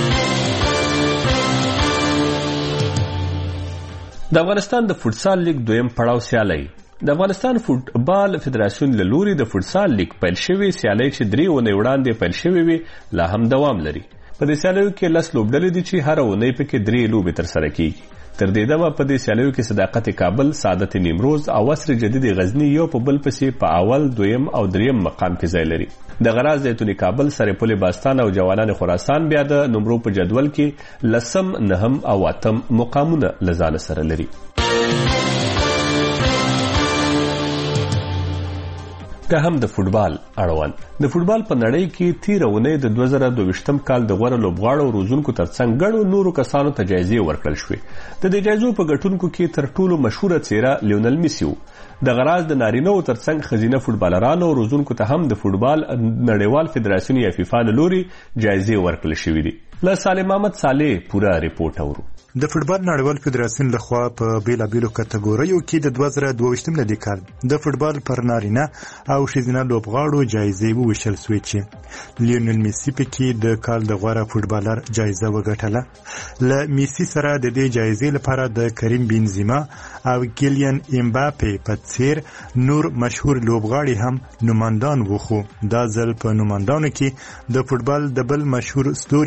Speaker 6: د افغانستان د فوټسال لیګ دویم پړاو سیالۍ. د افغانستان فوټبال فدراسیون له لوري د فوټسال لیګ پیل شوی سیالۍ چې 3 اونۍ وړاندې پیل شوی وي لا هم دوام لري. په دې سیالیو کې 10 لوبډلې دي چې هر اونۍ پکې 3 لوبې ترسره کیږي. تر دې دمه په دې سیالیو کې صداقت کابل، سعادت نیمروز او عصر جدید غزنی یو په بل پسې په اول، دویم او دریم مقام کې ځای لري. د غراز زیتون کابل، سرپل باستان او جوانان خراسان بیا د نمرو په جدول کې 10، 9 او 8 مقامونه لزان سره لري. که هم د فوټبال اړوند د فوټبال په نړۍ کې تیرونې د 2022 کال د غوړه لوبغاړو روزونکو ترڅنګ ګڼو نورو کسانو ته جایزې ورکړل شوې. د دې جایزو په ګټونکو کې تر ټولو مشهوره څیره لیونل میسی و. د غراز د نارینه‌و ترڅنګ ښځینه فوټبالرانو روزونکو ته هم د فوټبال نړیوال فدراسیون یا فیفا له لوري جایزې ورکړل شوې دي. له سالم محمد صالح پوره ریپورت اورو.
Speaker 1: د فوټبال نړیوال فدراسیون لخوا په بیلابیلو کټګوریو کې د 2022 ملي کال د فوټبال پر نارینه او ښځینه لوبغاړو جایزې وویشل شوې چې لیونل میسی پکې د کال د غوره فوټبالر جایزه وګټله. له میسی سره د دې جایزې لپاره د کریم بنزیما او کیلیان امباپه په څیر نور مشهور لوبغاړي هم نوماندان وو. خو دا ځل په نوماندانو کې د فوټبال د بل مشهور ستوري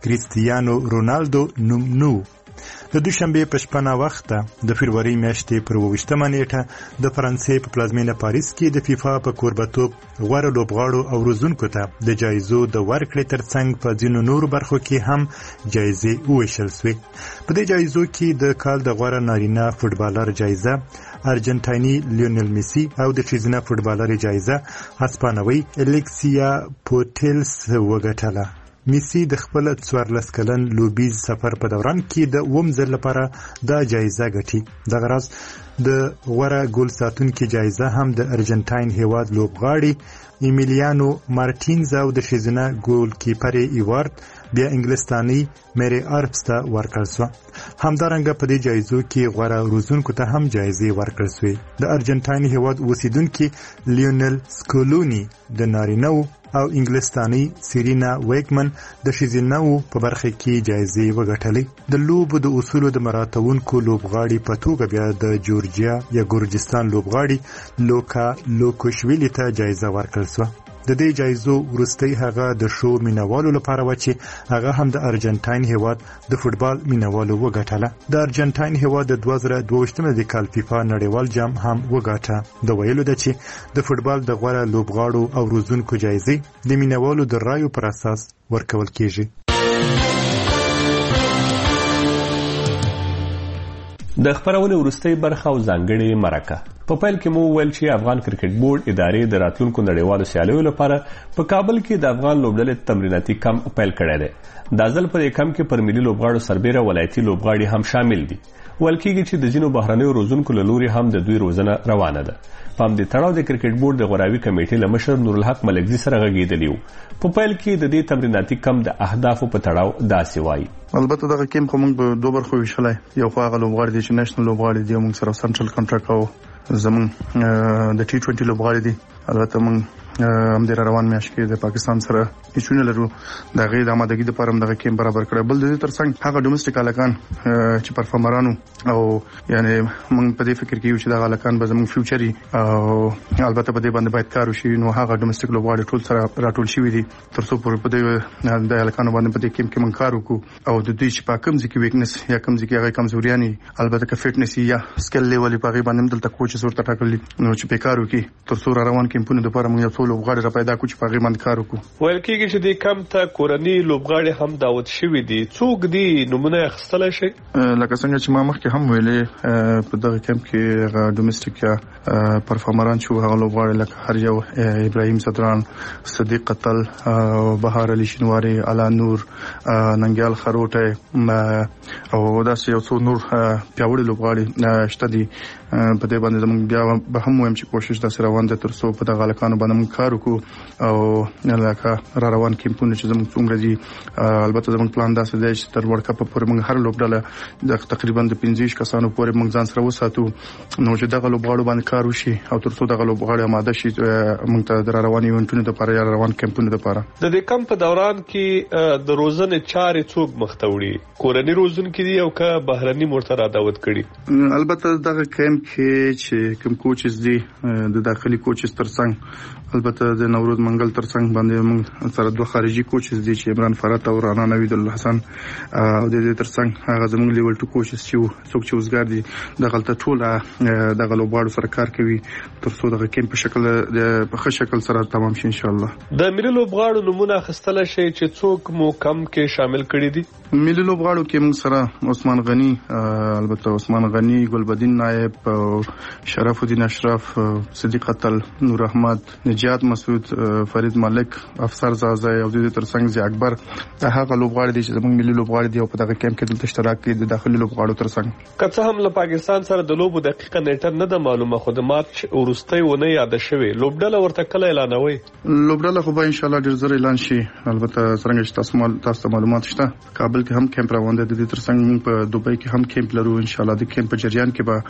Speaker 1: کریستیانو رونالدو نوم نو. د دوشنبه په شپه وخته د فروری میاشتې پر 28مه نیټه د فرانسې په پلازمینه پاریس کې د فیفا په کوربتوب غوره لوبغاړو او روزونکو ته د جایزو د ورکړې ترڅنګ په ځینو نورو برخو کې هم جایزې وویشل شوې. په دې جایزو کې د کال د غوره نارینه فوټبالر جایزه ارجنټایني لیونل میسی او د ښځینه فوټبالر جایزه هسپانوي الیکسیا پوټیلس وګټله. میسی د خپل 14 کلن لوبیز سفر په دوران کې د اووم ځل لپاره دا جایزه ګټي. دغه راز د غوره ګول ساتونکي جایزه هم د ارجنټاین هیواد لوبغاړي ایمیلیانو مارټینز او د ښځینه ګول کیپر ایوارد بیا انګلستاني میری ارپس ته ورکړل شو. همدارنګه په دې جایزو کې غوره روزونکو ته هم جایزې ورکړل شوې. د ارجنټاین هیواد اوسیدونکي لیونل سکولونی د نارینه او انګلستاني سیرینا ویکمن د ښځینه په برخه کې جایزې وګټلې. د لوبو د اصولو د مراعاتونکو لوبغاړي په توګه بیا د جورجیا یا ګورجستان لوبغاړي لوکا لوکوشویلی ته جایزه ورکړل شوه. د دې جایزو وروستۍ هغه د شو مینوالو لپاره و چې هغه هم د ارجنټاین هیواد د فوټبال مینوالو وګټله. د ارجنټاین هیواد د 2022 د کال فیفا نړیوال جام هم وګټه. د ویلو ده چې د فوټبال د غوره لوبغاړو او روزونکو جایزې د مینوالو د رایو پر اساس ورکول کیږي.
Speaker 6: د خبرونې وروستۍ برخه او ځانګړې مرکه. په پیل کې مو ویل چې افغان کرکټ بورډ ادارې د راتلونکو نړیوالو سیالیو لپاره په کابل کې د افغان لوبډلې تمریناتي کمپ پیل کړی دی. دا ځل په دې کمپ کې پر ملي لوبغاړو سربیره ولایتي لوبغاړي هم شامل دي. ویل کېږي چې د ځینو بهرنیو روزونکو له لوري هم د دوی روزنه روانه ده. په همدې تړاو د کرکټ بورډ د غوراوي کمیټې له مشر نورالحق ملکزي سره غږېدلی وو. په پیل کې د دې تمریناتي کمپ د اهدافو په تړاو داسې وایي.
Speaker 7: البته دغه کیمپ خو موږ په دوه برخو ویشلای. یو خو هغه لوبغاړي دي چې نېشنل لوبغاړي دي، موږ سره سنټرل کنټراکټ کوو. زمون د ټي 20 لوبغاړي دي. البته موږ هم د روان میاشت کې د پاکستان سره هیڅونه لرو. د غیر آمادګي لپاره هم دغه کیمپ برابر کړی. بل د دې ترڅنګ هغه ډومېسټیک الکان چې پرفارمرانو او یعنی موږ په دې فکر کې یو چې دغه الکان به زموږ فیوچري او البته په دې باندې باید کار وشي. نو هغه ډومېسټیک لوبغاړي ټول سره راټول شوي دي ترڅو په دې د الکانو باندې په دې کیمپ کې موږ کار وکړو او د دوی چې په کوم ځای کې ویکنس یا کوم ځای کې هغه کمزوریانی البته که فټنس یا سکل لیول په غي باندې دلته کوچ صورت ټاکلي نو چې په کار وکړي ترڅو روان کیمپونه د لپاره موږ یو څو لوبغاړي را پیدا کوچ په غي باندې کار وکړو.
Speaker 6: ویل کېږي چې د کم ته کورنی لوبغاړي هم دعوت شوي دي. څوک دي نمونه اخیستل شي؟
Speaker 7: لکه څنګه چې ما مخکې هم ویلې په دغه کیمپ کې هغه ډومېسټیک یا پرفارمران شو هغه لوبغاړي لکه هر یو ابراهیم صدران، صدیق قتل، بهار علي شنواری، الا نور، ننګیال خروټه او داسې یو څو نور پیاوړي لوبغاړي شته دي. په دې باندې زموږ بیا به هم وایم چې کوشش د روان دي ترڅو په دغه الکانو باندې موږ کار وکړو او لکه را روان کیمپونه چې زموږ څومره دي. البته زموږ پلان داسې دی چې تر ورلد کپ پورې موږ هر لوبډله د تقریبا د 15 کسانو پورې موږ ځان سره وساتو. نو چې دغه لوبغاړو باندې کار وشي او ترڅو دغه لوبغاړي آماده شي موږ ته د روان ایونټونو لپاره یا روان کیمپونو لپاره.
Speaker 6: د دې کمپ په دوران کې د روزنې چارې څوک مختوړي؟ کورنی روزونکي دي او که بهرني مرتضی دعوت کړي؟
Speaker 7: البته دغه کیمپ کې چې کوم کوچز دي د داخلي کوچز ترڅنګ البته د نوروز منګل ترڅنګ باندې موږ سره دوه خارجي کوچز دي چې عمران فرات او رانا نوید الله حسن او د دې ترڅنګ هغه زموږ لیول 2 کوچز چې څوک چې وزګار دي دغه ټول دغه لوبغاړو سره کار کوي ترڅو دغه کیمپ په شکل په ښه شکل سره تمام شي ان شاء الله.
Speaker 6: د ملي لوبغاړو نمونه اخیستل شي چې څوک مو کم کې شامل کړي دي؟
Speaker 7: ملي لوبغاړو کې موږ سره عثمان غنی، البته عثمان غنی، ګلبدین نائب، شرف الدین اشرف، صدیق قتل، نور احمد، نجات مسعود، فرید ملک، افسر زازای او د ترڅنګ زی اکبر هغه لوبغاړي دي چې زموږ ملي لوبغاړي دي او په دغه کیمپ کې د اشتراک کوي د داخلي لوبغاړو ترڅنګ.
Speaker 6: که څه هم له پاکستان سره د لوبو دقیقه نیټه نه ده معلومه، خو د مارچ وروستۍ ونه یاد شوی لوبډله ورته کله اعلانوي؟
Speaker 7: لوبډله خو به ان شاء الله ډیر زر اعلان شي. البته څنګه چې تاسو معلومات شته کابل کې هم کیمپ روان دی، د دې ترڅنګ په دوبۍ کې هم کیمپ لرو. ان شاء الله د کیمپ په جریان کې به موږ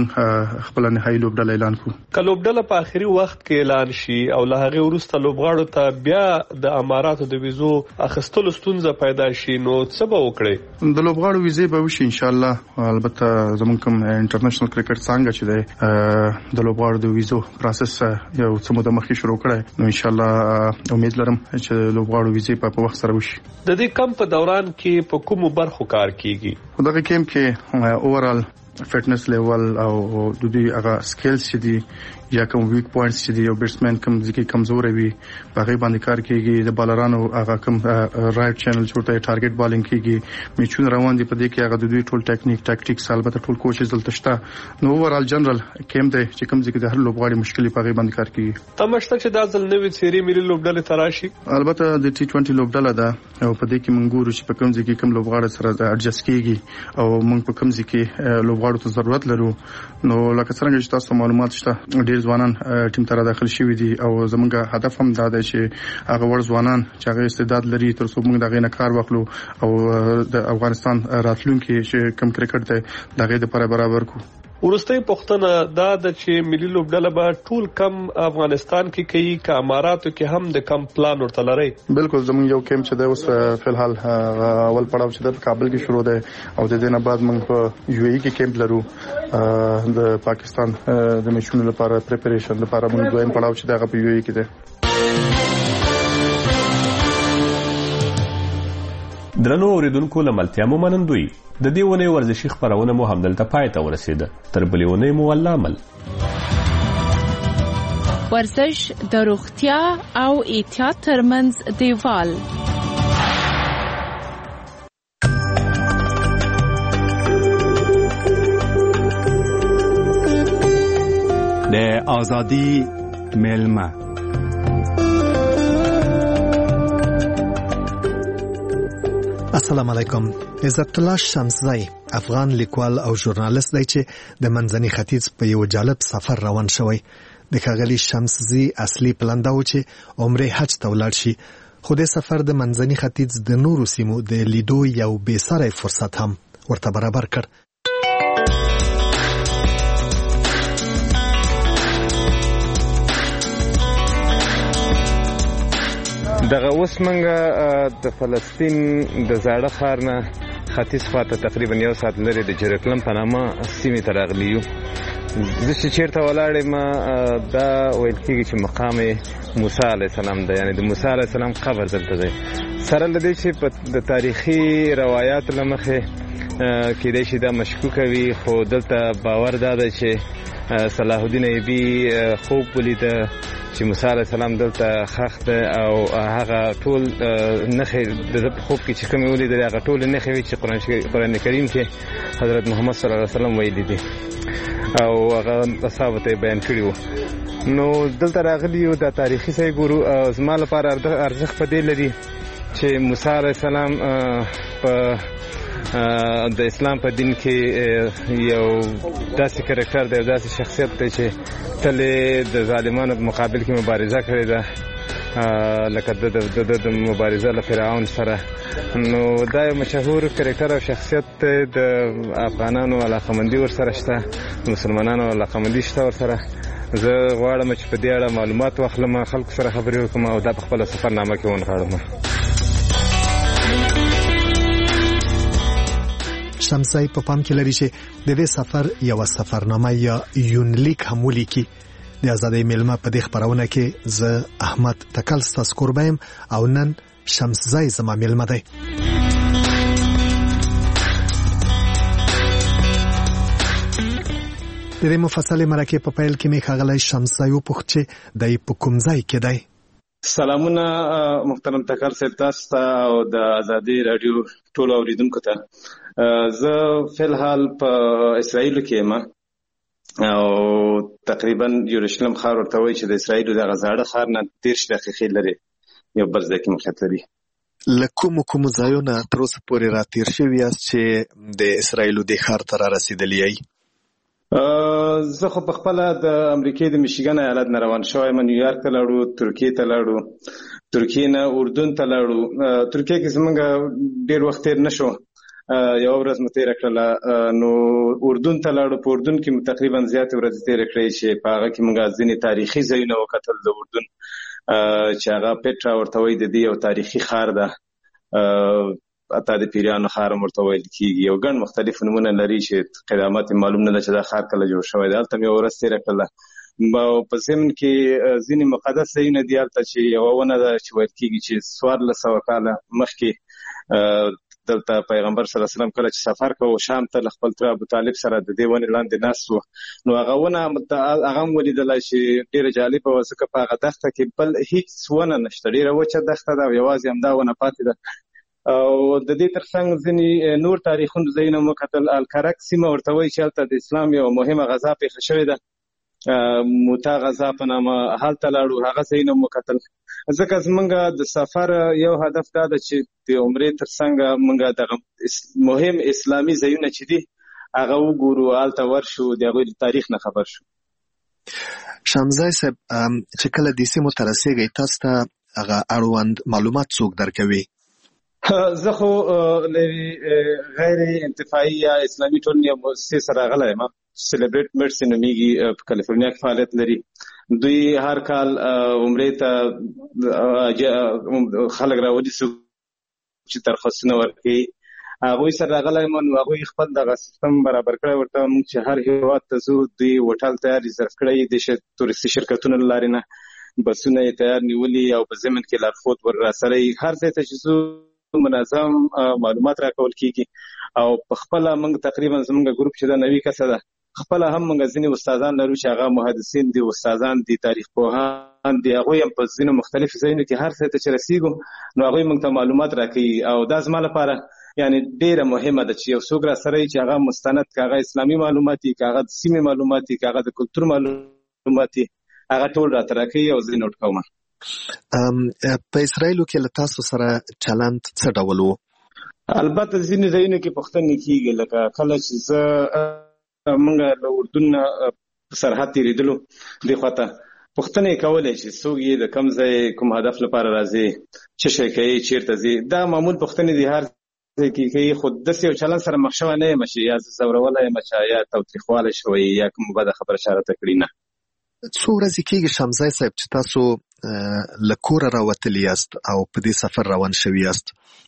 Speaker 7: موږ خپل نهایي لوبډله اعلان کوو.
Speaker 6: که لوبډله په آخري وخت کې اعلان شي او له هغه وروسته لوبغاړو ته بیا د اماراتو د ویزو اخیستلو ستونزه پیدا شي نو څه به وکړي؟
Speaker 7: د لوبغاړو ویزې به وشي ان شاء الله. البته زموږ کوم انټرنیشنل کرکټ څنګه چې دی د لوبغاړو د ویزو پروسس یو څه موده مخکې شروع کړی نو ان شاء الله امید لرم چې لوبغاړو ویزې په وخت سره وشي.
Speaker 6: د دې کمپ په دوران کې په کومو برخو کار کیږي؟
Speaker 7: دغه کمپ کې اوورال فټنس لیول او د دې هغه سکلز چې دي یا کوم ویک پوینټس چې دي او بیټسمن کوم ځکه کمزور وي په هغه باندې کار کیږي. د بالرانو هغه کوم رائټ چینل چورته ټارګټ بالینګ کیږي. میچونه روان دي په دې کې هغه د دوی ټول ټیکنیک ټاکټیکس البته ټول کوچز دلته شته نو اوورال جنرال کمپ دی چې کوم ځکه د هر لوبغاړي مشکلې په هغه باندې کار کیږي.
Speaker 6: تمشته چې دا ځل نوې سری ملي لوبډلې تراشي
Speaker 7: البته د T20 لوبډله ده او په دې کې موږ ګورو چې په کوم ځکه کوم لوبغاړي سره اډجست کیږي او موږ په کوم ځکه لوبغاړو ته ضرورت لرو. نو لکه څنګه چې تاسو معلومات شته ډیر ځوانان ټیم ته داخل شوي دي او زموږ هدف هم دا دی چې هغه ور ځوانان چې هغه استعداد لري تر څو موږ دغه نه کار وکړو او د افغانستان راتلونکي چې کم کرکټ دی دغه لپاره برابر کو.
Speaker 6: ورستۍ پښتنه دا د چې ملي لوبډله به ټول کم افغانستان کې کوي که اماراتو کې هم د کم پلان ورته لري؟ بالکل زموږ یو کیمپ چې دی اوس په الحال اول پړاو چې د کابل کې شروع دی او د دې نه بعد موږ په یو ای کې کیمپ لرو د پاکستان د میچونو لپاره پریپریشن لپاره موږ دویم پړاو چې دغه په یو ای کې دی. درنو اوریدونکو لملتیا مو منندوی د دې ونې ورزشي خبرونه مو همدلته پای ته ورسیده. تر بلې ونې مو والله عمل.
Speaker 5: ورزش د روغتیا او احتیاط ترمنځ دیوال.
Speaker 17: د ازادي میلمه
Speaker 18: السلام علیکم. عزت الله شمسزی افغان لیکوال او ژورنالیست دی چې د منځني ختیځ په یو جالب سفر روان شوی. د ښاغلي شمسزی اصلي پلان دا و چې عمره حج ته ولاړ شي خو د سفر د منځني ختیځ د نورو سیمو د لیدو یو بې ساری فرصت هم ورته برابر کړ.
Speaker 19: دغه اوس منګه د فلسطین د زاړه ښار نه ختیځ خواته تقریبا یو ساعت لري د جرکلم په نامه سیمې ته راغلي یو. زه چې چیرته ولاړ یم دا ویل کېږي چې مقام موسی علیه السلام دی یعنې د موسی علیه السلام قبر دلته دی. سره له دې چې د تاریخي روایاتو له مخې کېدای شي دا مشکوکه وي خو دلته باور دا دی چې صلاح الدین ایوبي خوب ولیده چې موسی علیه السلام دلته ښخ دی او هغه ټول نښې د ده په خوب کې چې کومې ولیدلې هغه ټولې نښې وې چې قرآن کریم کې حضرت محمد صلی الله علیه وسلم ویلي دي او هغه اصحابو ته یې بیان کړي وو. نو دلته راغلي یو دا تاریخي ځای ګورو او زما لپاره ارزښت په دې لري چې موسی علیه السلام په د اسلام په دین کې یو داسې کرکټر دی یو داسې شخصیت دی چې تل د ظالمانو په مقابل کې مبارزه کړې ده لکه د مبارزه له فرعون سره. نو دا یو مشهور کرکټر او شخصیت دی. د افغانانو علاقمندي ورسره شته د مسلمانانو علاقمندي شته ورسره. زه غواړم چې په دې اړه معلومات واخلم خلکو سره خبرې وکړم او دا په خپله سفرنامه کې ونغاړم.
Speaker 18: شمسزی په پام کې لري چې د دې سفر یو سفرنامه یا یونلیک هم ولیکي. د ازادۍ میلمه په دې خبرونه کې زه احمد تکل ستاسو کوربه یم او نن شمسزی زما میلمه دی. د دې مفصلې مرکې په پیل کې مې ښاغلی شمسزی وپوښت چې دی په کوم ځای کې دی.
Speaker 19: سلامونه محترم تکل صاحب تاسو ته او د ازادي رادیو ټولو اوریدونکو ته. زه فلحال په اسرائیلو کې یم او تقریبا یروشلم ښار ورته وایي چې د اسرائیلو دغه زاړه ښار نه 30 دقیقې لري یو بل ځای کې موقعیت لري.
Speaker 18: له کومو ځایونو تر اوسه پورې راتېر شوي یاست چې د اسرائیلو دې ښار ته رارسېدلي یئ؟
Speaker 19: زه خو په خپله د امریکې د میشیګن ایالت نه روان شوی یم. نیویارک ته لاړو، ترکیې ته لاړو، ترکیې نه اردن ته لاړو. ترکیې کې زموږ ډېر وخت تېر نه شو
Speaker 20: یو ورځ مو تیر کړله نو اردن ته لاړو. په اردن کې مو تقریبا زیات ورځې تیر کړې چې په هغه کې موږ ځینې تاریخي ځایونه وکتل د اردن چې هغه پیټرا ورته وایي د دې یو تاریخي ښار ده اته د پیرانو ښار ورته ویل کیږي یو ګڼ مختلف نمونه لري چې قدامت معلوم نه ده چې دا ښار کله جوړ شوی دی. هلته مې یو ورځ تیر کړله. په ضمن کې ځینې مقدس ځایونه دي هلته چې یوه ونه ده چې ویل کیږي چې 1400 کاله مخکې دلته پیغمبر صلی الله علیه وسلم کله چې سفر کوو شام ته له خپل تره ابو طالب سره د دې ونې لاندې ناست و نو هغه ونه هغه هم ولیدله چې ډېره جالبه وه ځکه په هغه دښته کې بل هیڅ ونه نشته ډېره وچه دښته ده او یوازې همدا ونه پاتې ده. او د دې ترڅنګ ځینې نور تاریخونو ځایونه مو کتل. الکرک سیمه ورته وایي چې هلته د اسلام یوه مهمه غزا پیښه شوې ده موتا غزا په نامه هلته لاړو هغه ځایونه مو کتل. ځکه زمونږ د سفر یو هدف دا ده چې د عمرې ترڅنګ مونږ دغه مهم اسلامي ځایونه چې دي هغه وګورو هلته ورشو د هغوی د تاریخ نه خبر شو.
Speaker 18: شمزای صاحب چې کله دې سیمو ته رسېږئ تاسو ته هغه اړوند معلومات څوک درکوي؟
Speaker 20: زه خو غیر انتفاعي یا اسلامي ټولنې مؤسسې سره راغلی یم. سیلیبریټ مرسي نومیږي په کالیفورنیا کې فعالیت لري. دوی هر کال عمرې ته خلک راولي چې درخواستونه ورکوي هغوی سره راغلی یم نو هغوی خپل دغه سیستم برابر کړی ورته موږ چې هر هېواد ته ځو دوی هوټل تیار ریزرف کړی د تورستي شرکتونو له لارې نه بسونه یې تیار نیولي او په ضمن کې لارښود ور راسره هر ځای ته چې ځو منظم معلومات راکول کیږي. او په خپله موږ تقریبا زموږ ګروپ چې دا 90 کسه ده خپله هم موږ ځینې استادان لرو چې هغه محدثین دي استادان دي تاریخ پوهان دي هغوی هم په ځینو مختلفو ځایونو کې هر ځای ته چې رسیږو نو هغوی موږ ته معلومات راکوي او دا زما لپاره یعنې ډېره مهمه ده چې یو څوک راسره وي چې هغه مستند که هغه اسلامي معلومات وي که هغه د سیمې معلومات وي که هغه د کلتور معلومات وي هغه ټول راته راکوي او زه نوټ کوم.
Speaker 18: په اسرائیلو کې له تاسو سره چلند څه ډول و؟
Speaker 20: البته ځینې ځایونو کې پوښتنې کېږي لکه کله چې زه موږ له اردن نه په سرحد تېرېدلو دې خواته پوښتنې کولې چې څوک یې د کوم ځای کوم هدف لپاره راځي څه شی کوي چېرته ځي دا معمول پوښتنې دي هر ځای کې کوي خو داسې یو چلند سره مخ شوی نه یم چې یا زه ځورولی یم چې یا تاوتریخوالی شوی یا کومه بده خبره چا راته کړي نه.
Speaker 18: څو ورځې کېږي شمزای صاحب چې تاسو له کوره راوتلي یاست او په دې سفر روان شوي یاست؟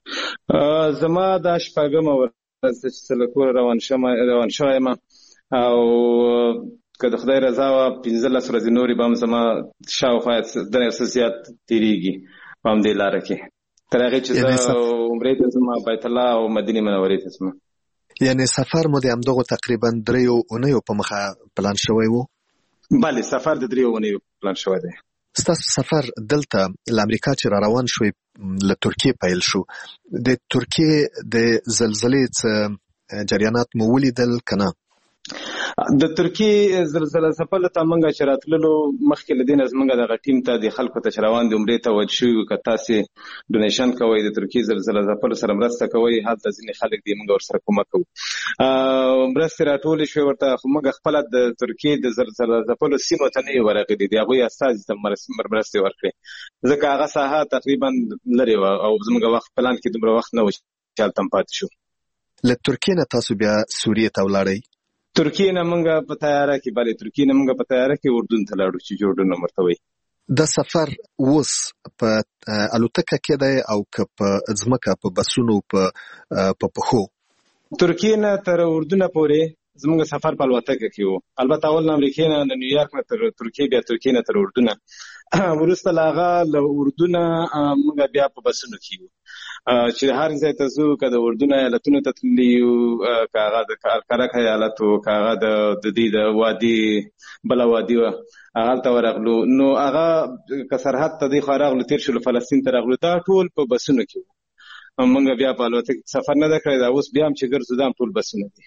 Speaker 20: زما دا شپږمه ورځ ده چې له کوره روان شوی یم او که د خدای رضا وه 15 ورځې نورې به هم زما شاوخوا د یو څه زیات تېرېږي په همدې لاره کې تر هغې چې زه عمرې ته ځم بیت الله او مدینې منورې ته ځم.
Speaker 18: یعنې سفر مو د همدغو تقریبا 3 اونیو په مخه پلان شوی و؟
Speaker 20: بله سفر د 3 اونیو پلان شوی دی.
Speaker 18: ستاسو سفر دلته له امریکا چې را روان شوی له ترکیې پیل شو د ترکیې د زلزلې څه جریانات مو ولیدل که نه؟
Speaker 20: د ترکیې زلزله ځپلو ته موږ چې راتللو مخکې له دې نه زموږ دغه ټیم ته د خلکو ته چې روان دي عمرې ته ویل شوي وو که تاسې ډونیشن کوئ د ترکیې زلزله ځپلو سره مرسته کوئ هلته ځینې خلک دي موږ ورسره کومک کوو. مرستې راټولې شوې ورته خو موږ خپله د ترکیې د زلزله ځپلو سیمو ته نه یو ورغلي د هغوی استازي ته مرستې ورکړې ځکه هغه ساحه تقریبا لرې وه او زموږ وخت پلان کې دومره وخت نه و چې هلته هم پاتې شو.
Speaker 18: له ترکیې نه تاسو بیا سوریې ته ولاړئ؟
Speaker 20: ترکیې نه موږ په تیاره کې بلې ترکیې نه موږ په تیاره کې اردن ته لاړو چې جوړډن ورته وایي.
Speaker 18: دا سفر اوس په الوتکه کې دی او که په ځمکه په بسونو په پښو؟
Speaker 20: ترکیې نه تر اردن پورې زموږ سفر په الوتکه کې و. البته اول نه امریکې نه د نیویارک نه تر ترکیې بیا ترکیې نه تر اردن وروسته له هغه له اردن موږ بیا په بسونو کې وو چې هر ځای ته ځو که د اردن ایالتونو ته تللي یو که هغه د کرک ایالت و که هغه د دې د وادي بله وادي وه هلته ورغلو نو هغه که سرحد ته دې خوا راغلو تېر شولو فلسطین ته راغلو دا ټول په بسونو کې وو. موږ بیا په الوتکه سفر نه ده کړی دا اوس بیا هم چې ګرځو دا هم ټول بسونه دي.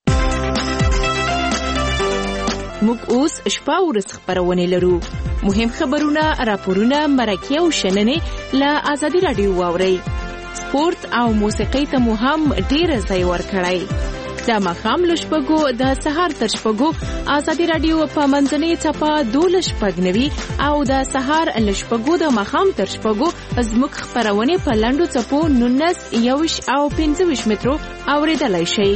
Speaker 5: موږ اوس شپه ورځ خبرونه لرو. مهم خبرونه، راپورونه، مرکې او شننې له آزادي راډیو واورئ. سپورت او موسیقي ته مو هم ډېر ځای ورکړئ.
Speaker 21: د ماښام له شپږو د سهار تر شپږو ازادي رادیو په منځنۍ څپه 12:90 او د سهار له شپږو د ماښام تر شپږو زموږ خپرونې په لنډو څپو 19 او 25 مترو اوریدلای شئ.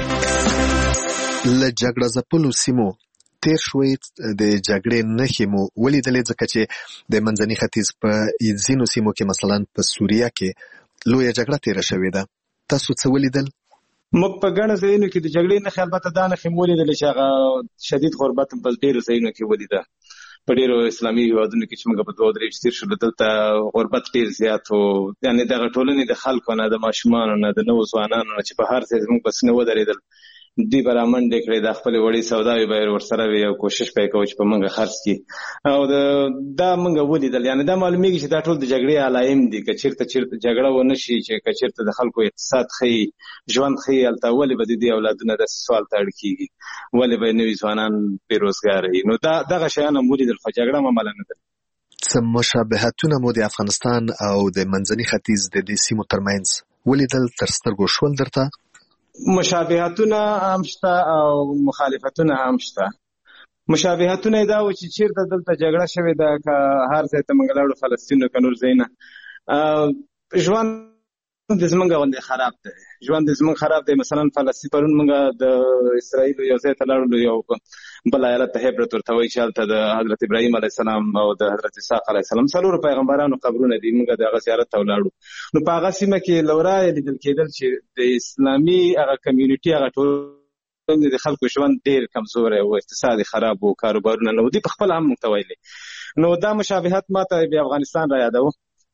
Speaker 18: له جګړه ځپلو سیمو تیر شوي د جګړې نښې مو ولیدلې، ځکه چې د منځني ختیځ په ځینو سیمو کې مثلا په سوریه کې لویه جګړه تیره شوې ده. تاسو څه ولیدل؟
Speaker 20: موږ په ګڼ ځایونو کې د جګړې نښې البته دا نښې مو ولیدلې چې هغه شدید غربت په ډېرو ځایونو کې ولیده. په ډېرو اسلامي هېوادونو کې چې موږ په 2-3 تیر شولو دلته غربت ډېر زیات و. یعنې دغه ټولنې د خلکو نه، د ماشومانو نه، د نوو ځوانانو نه چې په هر ځای زموږ بس نه ودرېدل، دوی به رامنډې کړې، د خپلې وړې سوداوې به ورسره وي او کوشش به یې کوو چې په موږ خرڅ کړي. او دا موږ ولیدل. یعنې دا معلومیږي چې دا ټول د جګړې علایم دي. که چېرته جګړه ونه شي، چې که چېرته د خلکو اقتصاد ښه ژوند ښه، هلته ولې به د دې اولادونه داسې سوال ته اړ کېږي؟ ولې به نوي ځوانان بېروزګاره وي؟ نو دغه شیان هم ولیدل، خو جګړه معمولا نه ده.
Speaker 18: څه مشابهتونه مو د افغانستان او د منځني ختیځ د دې سیمو ترمنځ ولیدل، تر سترګو شول درته؟
Speaker 20: مشابهتونه هم شته او مخالفتونه هم شته. مشابهتونه دا و چې چیرته دلته جګړه شوې ده، که هر ځای ته موږ لاړو، فلسطین که نور ځایونه، ژوند د زموږ غوندې خراب دی. ژوند د زموږ خراب دی. مثلا فلسطین پرون موږ د اسرائیلو یو ځای ته لاړو، یو بل ایالت ته هبرت ورته وایي، چې هلته د حضرت ابراهیم علیه السلام او د حضرت اسحاق علیه السلام 4 پیغمبرانو قبرونه دي. موږ د هغه زیارت ته ولاړو. نو په هغه سیمه کې له ورایه لیدل کېدل چې د اسلامي هغه کمیونټي، هغه ټول د خلکو ژوند ډېر کمزوری و، اقتصاد خراب و، کاروبارونه نه و. دوی په خپله هم موږ ته ویلي. نو دا مشابهت ما ته بیا افغانستان را یادوه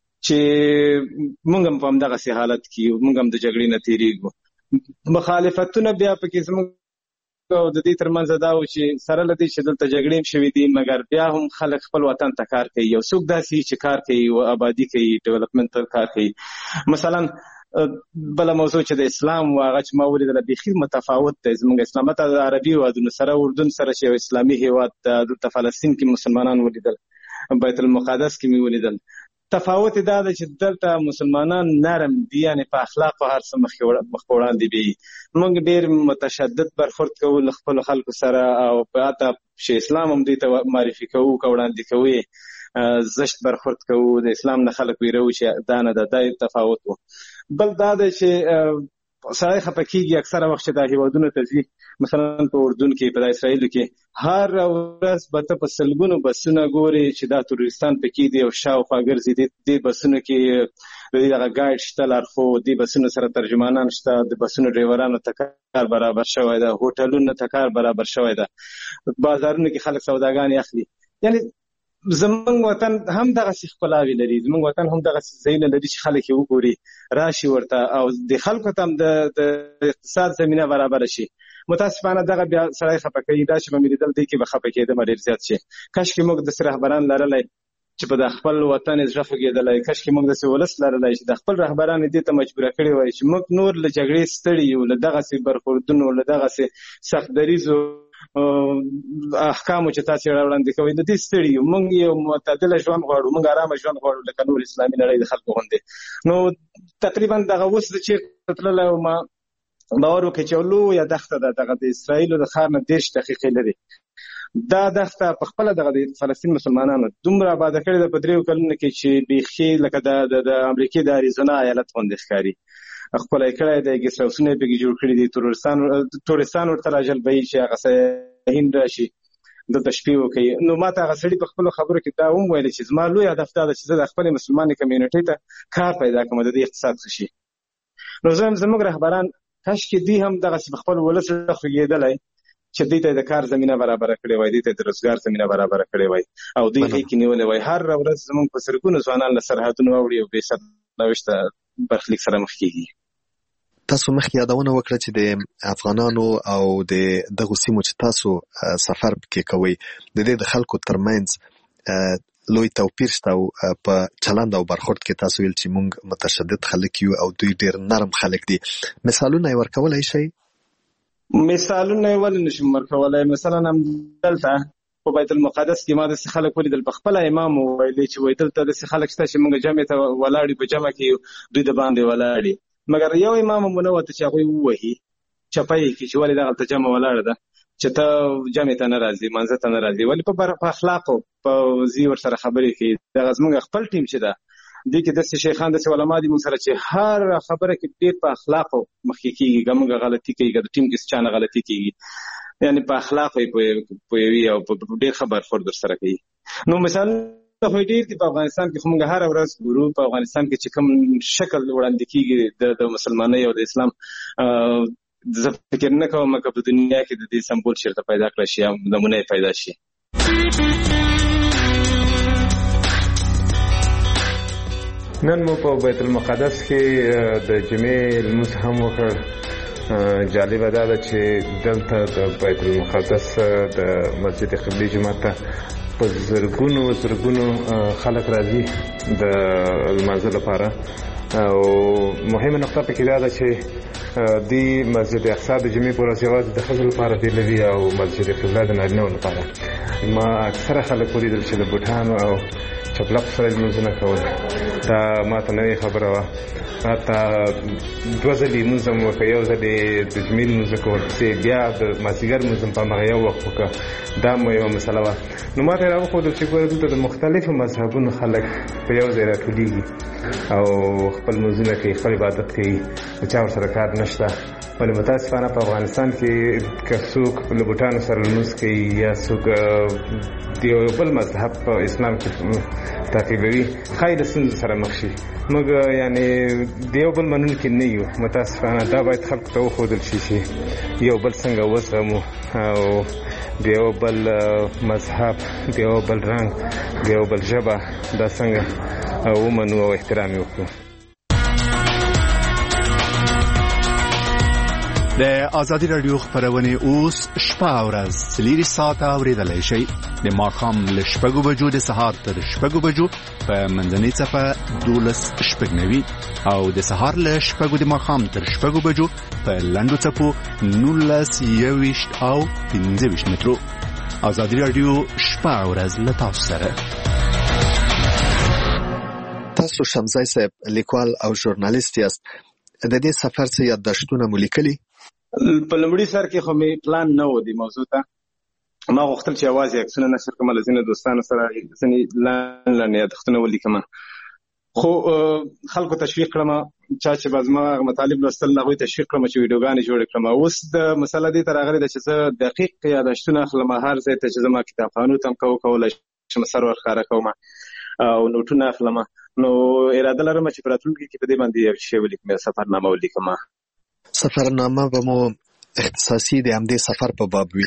Speaker 20: چې موږ هم په همدغسې حالت کې یو، موږ هم د جګړې نه تېرېږو. مخالفتونه بیا پکې زموږ او د دې ترمنځ دا و چې سره له دې چې دلته جګړې هم شوې دي، مګر بیا هم خلک خپل وطن ته کار کوي. یو څوک داسې چې کار کوي او آبادي کوي، ډیولپمنټ کار کوي. مثلا بله موضوع چې د اسلام و، هغه چې ما ولیدله بیخي متفاوت دی. زموږ اسلام ته د عربي هېوادونو سره، اردن سره چې یو اسلامي هېواد، دلته فلسطین کې مسلمانان ولیدل، بیت المقدس کې مې ولیدل. تفاوت دا ده چې دلته مسلمانان نرم دي، یعنې په اخلاق او هر څه مخ په وړاندې دي. موږ ډېر متشدد برخورد کوو له خپلو خلکو سره، او حتی چې اسلام هم دوی ته معرفي کوو که وړاندې کوو، زشت برخورد کوو. د اسلام نه خلک ویرو چې دا نه ده. دا تفاوت و. بل دا ده چې سړی خفه کېږي اکثره وخت چې دا هېوادونو ته ځي. مثلا په اردن کې، په اسرائیلو کې هر ورځ به ته په سلګونو بسونه ګورې چې دا تروریستان پکې دي او شاوخوا ګرځي. دې بسونو کې د دې دغه ګایډ شته، لارښود، دې بسونو سره ترجمانان شته، د بسونو ډریورانو ته کار برابر شوی ده، هوټلونو ته کار برابر شوی ده، بازارونو کې خلک سوداګانې اخلي. یعنې زمونږ وطن هم دغسې ښکلاوې لري، زمونږ وطن هم دغسې ځایونه لري چې خلک یې وګوري، راشي ورته، او د خلکو ته هم د اقتصاد زمینه برابره شي. متاسفانه دغه بیا سړی خفه کوي. دا چې به مې لیدل، دی کې به خفه کېدم ډېر زیات شي. کاشکې موږ داسې رهبران لرلی چې په د خپل وطن زړه خوږېدلی. کاشکې موږ داسې ولس لرلی چې د خپل رهبران دې ته مجبوره کړي وای چې موږ نور له جګړې ستړي یو، له دغسې برخوردونو، له دغسې سخت دریځو احکامو چې تاسې وړاندې کوئ، د دې ستړي یو. موږ یو معتدله ژوند غواړو، موږ ارامه ژوند غواړو لکه نور اسلامي نړۍ د خلکو غوندې. نو تقریبا دغه اوس زه چېرته تللی وم، باور وکړئ چې یو لویه دښته ده، دغه د اسرائیلو د ښار نه 10 دقیقې لرې. دا دښته په خپله دغه د فلسطین مسلمانانو دومره آباده کړې ده په 3 کلونو کې چې بیخي لکه د امریکې د اریزونا ایالت غوندې ښکاري. خپله یې کړی دی، ګیسټ هاوسونه یې پکې جوړ کړي دي، تورستان ورته راجلبوي چې هغه سیاحین راشي دلته شپې وکړي. نو ما ته هغه سړي په خپلو خبرو کې دا هم ویلي چې زما لوی هدف دا ده چې زه د خپلې مسلمانې کمیونټۍ ته کار پیدا کړم، د دې اقتصاد ښه شي. نو زه هم زموږ رهبران کاشکې دوی هم دغسې په خپل ولس خوږېدلی چې دوی ته د کار زمینه برابره کړې وای، دوی ته د روزګار زمینه برابره کړې وای، او دوی غېږ کې نیولې وای. هر ورځ زموږ په سرګونو ځوانان له سرحدونو اوړي او بې سرنوشته برخلیک سره مخ کېږي.
Speaker 18: تاسو مخکې یادونه وکړه چې د افغانانو او د دغو سیمو چې تاسو سفر پکې کوئ، د دې د خلکو ترمنځ لوی توپیر شته او په چلند او برخورد کې تاسو ویل چې موږ متشدد خلک یو او دوی ډېر نرم خلک دي. مثالونه یې ورکولی شئ؟
Speaker 20: مثالونه یې ولې نشم ورکولی. مثلا هم دلته په بیت المقدس کې ما داسې خلک ولیدل، په خپله امام وویلی چې وایي دلته داسې خلک شته چې موږ جمع ته ولاړ یو، په جمع کې دوی د باندې ولاړ، مګر یو امام هم ونه وته چې هغوی ووهي. چپای کې چې ولې دغه جمع ولاړه ده چې ته جمع ته نه راځي منځ ته نه راځي ولې په اخلاقو په زی ور سره خبرې کوي دغه زموږ خپل ټیم چې ده دې کې د شیخان د علماء دي موږ سره چې هر خبره کې ډېر په اخلاقو مخکې کیږي کومه غلطي کوي د ټیم کې څه نه غلطي کیږي یعنی په اخلاقو په یوي او په ډېر خبر خور در سره کوي نو مثال خو ډېر په افغانستان کې موږ هر ورځ ګورو په افغانستان کې چې کوم شکل وړاندې کیږي د مسلمانۍ او د اسلام زه فکر نه کوم چې په دنیا کې د دې سمبول چیرته پیدا کړی شي او نمونه پیدا شي.
Speaker 19: نن مو په بیت المقدس کې د جمعې لمونځ هم وکړ. جالبه دا ده چې دلته د بیت المقدس د مسجد قبلي جومات ته په زرګونو خلک راځي د لمانځه لپاره او مهمه نقطه پکې دا ده چې دی مسجد اقصی د جمعې پر ورځ یوازې د ښځو لپاره دی لوي او مسجد قبله د نارینه‌و لپاره. ما اکثره خلک ولیدل چې د بوټانو او چپلق سره لمونځونه کول. دا ماته نوې خبره وه. حتی 2 ځلې لمونځ هم وکړه، یو ځل یې د جمعې لمونځ کول پسې بیا د مازدیګر لمونځ هم په همغه یو وخت وکړه. دا مو یوه مسله وه. نو ماته یې راوښودل چې ګوره دلته د مختلفو مذهبونو خلک په یو ځای راټولېږي او خپل لمونځونه کوي، خپل عبادت کوي، د چا ورسره کار نشته. ولې متاسفانه په افغانستان کې که څوک له بوټانو سره لمونځ کوي یا څوک د یو بل مذهب په اسلام کې تعقیبوي ښایي د ستونزو سره مخ شي. موږ یعنې د یو بل منونکي نه یو. متاسفانه دا باید خلکو ته وښودل شي چې یو بل څنګه وزغمو او د یو بل مذهب، د یو بل رنګ، د یو بل ژبه دا څنګه ومنو او احترام یې وکړو.
Speaker 2: د ازادي رادیو خبرونه اوس شپه او ورځ 3 ساعته اوریدلای شئ. د ماښام له 6 بجو د سهار تر 6 بجو په منځنۍ صفه 12:09 او د سهار له 6 د ماښام تر 6 بجو په لنډو صفو 19:20 او 15 مترو. ازادي رادیو شپه او ورځ له تاسو سره.
Speaker 18: تاسو شمزای صاحب لیکوال او ژورنالیست یاست. د دې سفر څخه یادداشتونه مو لیکلي؟
Speaker 20: په لومړي سر کې خو مې پلان نه و دی موضوع ته. ما غوښتل چې یوازې عکسونه نشر کړم، له ځینو دوستانو سره ځینې لاندې یادښتونه ولیکم، خو خلکو تشویق کړم چا چې به زما مطالب لوستل هغوی تشویق کړم چې ویډیوګانې جوړې کړم. اوس د مسله دې ته راغلې ده چې زه دقیق یادښتونه اخلم هر ځای ته چې زما کتابخانو ته هم کولی شم سر ورښکاره کوم او نوټونه اخلم. نو اراده لرم چې په راتلونکي کې په دې باندې یو شی ولیکم، سفرنامه ولیکم.
Speaker 18: سفرنامه به مو اختصاصي د همدې سفر په باب وي؟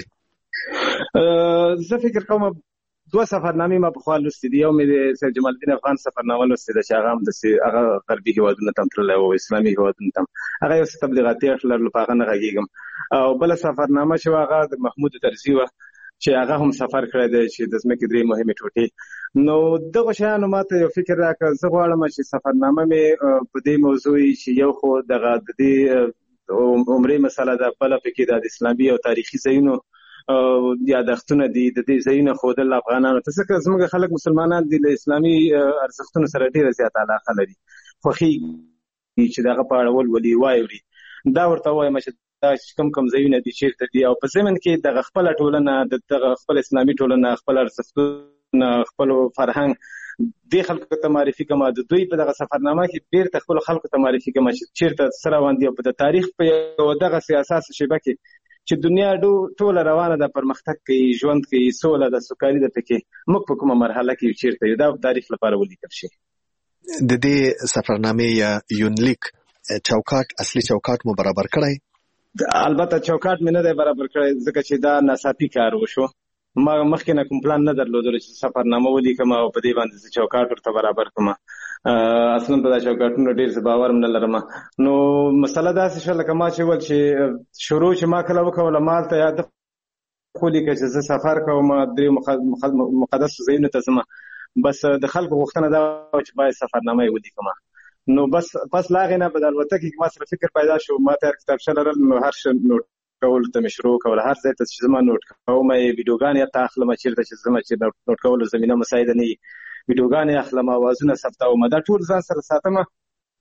Speaker 20: زه فکر کوم 2 سفرنامې ما پخوا لوستې دي. یو مې د سید جمال الدین افغان سفرنامه لوستې ده چې هغه هم هغه غربي هېوادونو ته هم تللی و، اسلامي هېوادونو ته هم. هغه یو څه تبلیغاتي اړخ لرلو، په هغه نه غږېږم. او بله سفرنامه چې هغه د محمود طرزي وه چې هغه هم سفر کړی دی چې د ځمکې 3 مهمې ټوټې. نو دغه شیانو ما ته یو فکر راکړ. زه غواړم چې سفرنامه مې په دې موضوع چې یو خو دغه د دې عمرې مسله ده، بله پکې د اسلامي او تاریخي ځایونو یادښتونه دي، د دې ځایونه ښودل افغانانو ته، ځکه زموږ خلک مسلمانان دي له اسلامي ارزښتونو سره ډېره زیاته علاقه لري، خوښېږي چې دغه په اړه ولولي واوري. دا ورته وایم چې دا کوم ځایونه دي چیرته دي، او په ضمن کې دغه خپله ټولنه، دغه خپل اسلامي ټولنه، خپل ارزښتونه، خپل فرهنګ دې خلکو ته معرفي کړم. د دوی په دغه سفرنامه کې بیرته خپلو خلکو ته معرفي کړم چې چیرته څه روان دي، او په د تاریخ په یو دغسې اساسي شیبه کې چې دنیا ټوله روانه ده، پرمختګ کوي، ژوند کوي، سوله ده، سوکالي ده، پکې موږ په کومه مرحله کې یو چیرته یو، دا تاریخ لپاره ولیکل شي.
Speaker 18: د دې سفرنامې یا یونلیک چوکاټ، اصلي چوکاټ مو برابر کړی؟
Speaker 20: البته چوکاټ مې نه دی برابر کړی ځکه چې دا ناڅاپي کار وشو. ما مخکې نه کوم پلان نه درلودلو چې سفرنامه ولیکم او په دې باندې زه چوکاټ ورته برابر کړم. اصلا په دا چوکاټونو ډېر زه باور هم نه لرم. نو مسله داسې شوه لکه ما چې ویل چې شروع چې ما کله وکوله ما هلته یاد ولیکه چې زه سفر کوم 3 مقدسو ځایونو ته ځم، بس د خلکو غوښتنه دا وه چې باید سفرنامه یې ولیکم. نو بس پس له هغې نه په د الوتکې کې ما سره فکر پیدا شو، ما ته کتابچه لرل، نو هر شی نوټ کولو ته مې شروع کوله. هر ځای ته چې زما نوټ کوم ویډیوګانې حتی اخلم، چېرته چې زما چې نوټ کولو زمینه مساعده نه وي ویډیوګانې اخلم، اوازونه ثبتوم، دا ټول ځان سره ساتم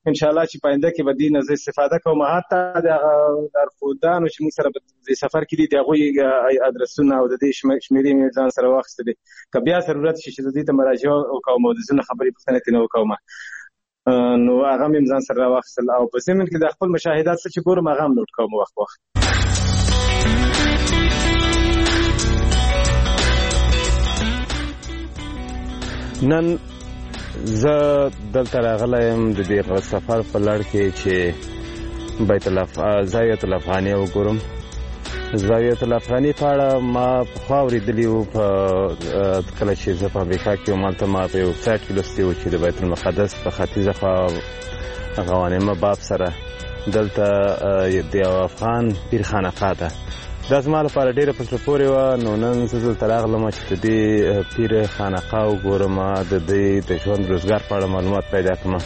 Speaker 20: ان شاء الله چې پاینده کې به دې نه استفاده کوم. حتی د لارښودانو چې موږ سره د سفر کې دي د هغوی ادرسونه او د دې شمیرې مې ځان سره واخیستلې، که بیا ضرورت شي چې د دې ته مراجعه وکړم او د ځینو خبرې پوښتنې ترې وکړم نو هغه مې ځان سره راواخیستل او په ضمن کې د خپل مشاهدات څه چې ګورم هغه هم نوټ کوم وخت وخت.
Speaker 19: نن زه دلته راغلی یم د دې سفر په لړ کې چې زاویة الافغانیه وګورم. زاویة الافغانیه په اړه ما پخوا اورېدلي وو کله چې زه په امریکا کې وم. هلته ما په یو ویبسایټ کې لوستي وو چې د بیت المقدس په ختیځه خوا غوانمه باب سره دلته د یو افغان پیر خانقاه ده. دا زما لپاره ډېره په زړه پورې وه. نو نن زه دلته راغلم چې د دې پیر خانقاه وګورم، د دې د ژوند روزګار په اړه معلومات پیدا کړم.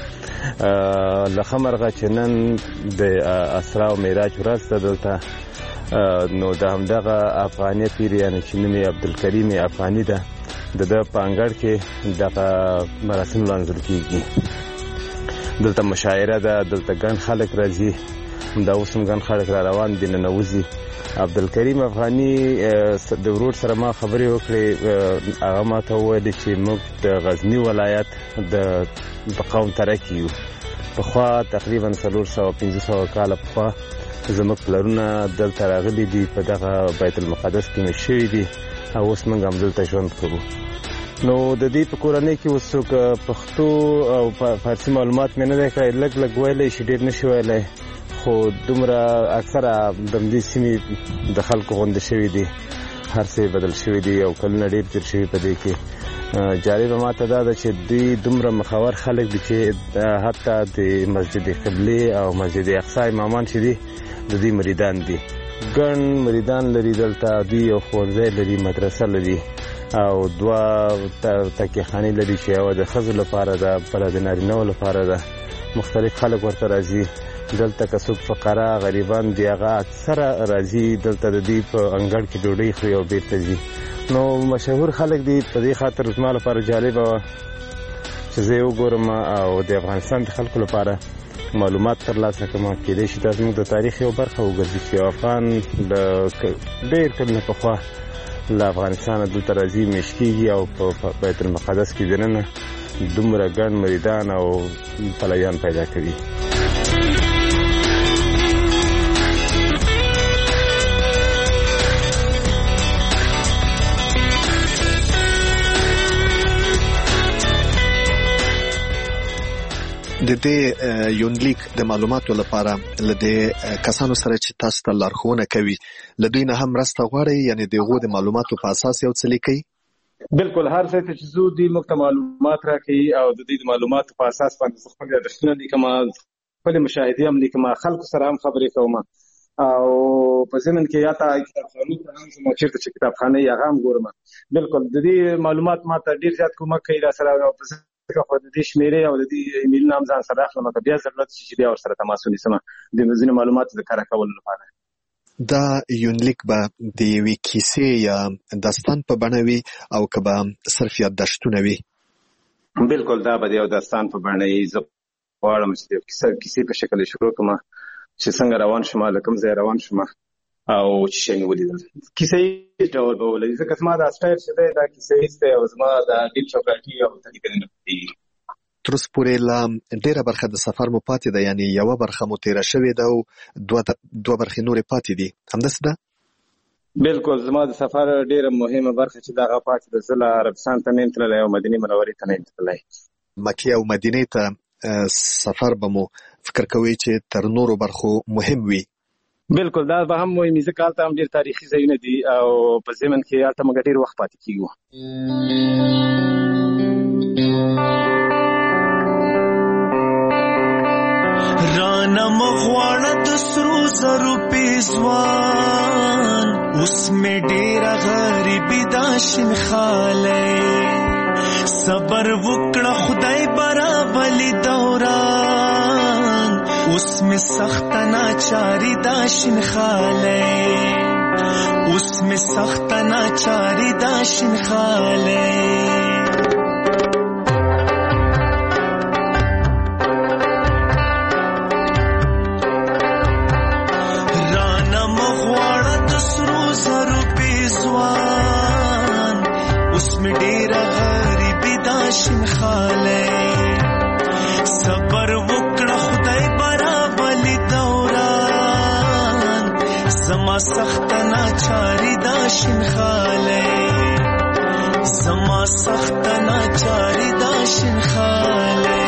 Speaker 19: له ښه مرغه چې نن د اسرا او معراج ورځ ده دلته، نو د همدغه افغاني پیر یعنې چې نوم یې عبدالکریم افغاني ده، د ده په انګړ کې دغه مراسم لمانځل کېږي. دلته مشاعره ده، دلته ګڼ خلک راځي، همدا اوس هم ګڼ خلک را روان دي ننوځي. عبدالکریم افغاني د ورور سره ما خبرې وکړې، هغه ما ته وویل چې موږ د غزني ولایت د قوم ترکي یو. پخوا تقریبا 400-500 کاله پخوا زموږ پلرونه دلته راغلي دي، په دغه بیت المقدس کې مې شوي دي او اوس موږ هم دلته ژوند کوو. نو د دې په کورنۍ کې اوس څوک پښتو او فارسي معلومات مې نه دی کړی، لږ لږ ویلی شي، ډېر نه شي ویلی، خو دومره اکثره د همدې سیمې د خلکو غونډې شوي دي، هر څه بدل شوي دي او کلونه ډېر تېر شوي په دې کې. جالبه ماته دا ده چې دوی دومره مخور خلک دي چې حتی د مسجد قبلې او مسجد اقصی امامان چې دي د دې مریدان دي. ګڼ مریدان لري دلته، دوی یو ښوونځی لري، مدرسه لري او 2 تکیهخانې لري چې یوه د ښځو لپاره ده، بله د نارینه‌و لپاره ده. مختلف خلک ورته راځي دلته، که څوک فقرا غریبان دي هغه اکثره راځي دلته د دې په انګړ کې ډوډۍ خوري او بیرته ځي. نو مشهور خلک دي، په دې خاطر زما لپاره جالبه وه چې زه یې وګورم او د افغانستان د خلکو لپاره معلومات ترلاسه کړم. کېدای شي دا زموږ د تاریخ یو برخه وګرځي چې افغان ډېر کلونه پخوا له افغانستانه دلته راځي، میشت کېږي او په بیت المقدس کې دننه دومره ګڼ مریدان او پلویان پیدا کوي.
Speaker 18: د دې یونلیک د معلوماتو لپاره لدې کسانو سره چې تاسو ته لارښوونه کوي له دوی نه هم مرسته غواړي، یعنی دغه د معلوماتو په اساس یو څه لیکي؟
Speaker 20: بالکل، هر څه چې زه دوی موږ ته معلومات راکوي او د دې معلوماتو په اساس باندې خپل یادښتونه لیکم، خپل مشاهدې هم لیکم، خلکو سره هم خبرې کوم او په ضمن کې یا ته کتابخانې ته هم زما چېرته چې کتابخانې هغه هم ګورم. بالکل د دې معلومات ما ته ډېر زیات کومک کوي را سره، او خو د دې شمیرې او د دې ایمیلونه هم ځان سره اخلم که بیا ضرورت شي چې بیا ورسره تماس ونیسم د ځینو معلوماتو د کره کولو لپاره.
Speaker 18: دا یونلیک به د یوې کیسې یا داستان په بڼه وي او که به صرف یادداشتونه وي؟
Speaker 20: بالکل، دا به د یو داستان په بڼه وي. زه غواړم چې د کیسې په شکل شروع کړم چې څنګه روان شم، له کوم ځای روان شم او چې شی مې ولیدل. کیسې ډول به ولري ځکه زما دا سټایل چې دی دا کیسه ایز دی او زما دا ډېر چوکاټي او تقریبا نه دی.
Speaker 18: تر اوسه پورې لا ډېره برخه د سفر مو پاتې ده، یعنی یوه برخه مو تېره شوې ده او 2 برخې نورې پاتې دي، همداسې ده؟
Speaker 20: بالکل، زما د سفر ډېره مهمه برخه چې دغه پاتې ده. زه له عربستان ته نه یم تللی او مدینې منورې ته نه یم تللی.
Speaker 18: مکې او مدینې ته سفر به مو فکر کوئ چې تر نورو برخو مهم وي؟
Speaker 20: بالکل، دا به هم مهمه ځکه هلته هم ډېر تاریخي ځایونه دي او په ضمن کې هلته موږ ډېر وخت پاتې کېږو.
Speaker 3: رانه مغواړه د سرو زرو پیزوان، اوس مې ډېره غریبي دا شین خالی، صبر وکړه خدای برابرلی دوران، اوس مې سخت ناچاری دا شین خالی، اوس مې سخت ناچاری دا شین خالی. غواړه د سرو زرو پیزوان اوس مې ډېره غریبي دا شینخالی صبر وکړه خدای برابلي دوران زما سخت ناچاري دا شینخالی زما سخت ناچاري دا شینخالی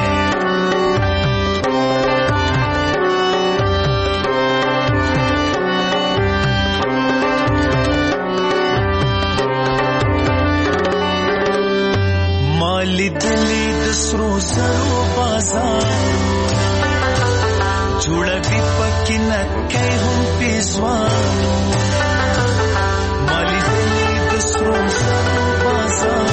Speaker 3: مالی دلی د سرو زرو بازار جوړوي پکې نکۍ هم پیزوان مالی دلی د سرو زرو بازار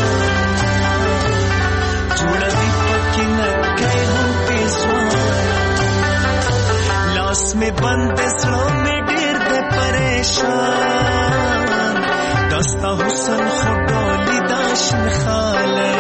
Speaker 3: جوړوي پکې نکۍ هم پیزوان لاس مې بند زړه مې ډېر د پریشان دستا حسن خو ډولي دا شینخالی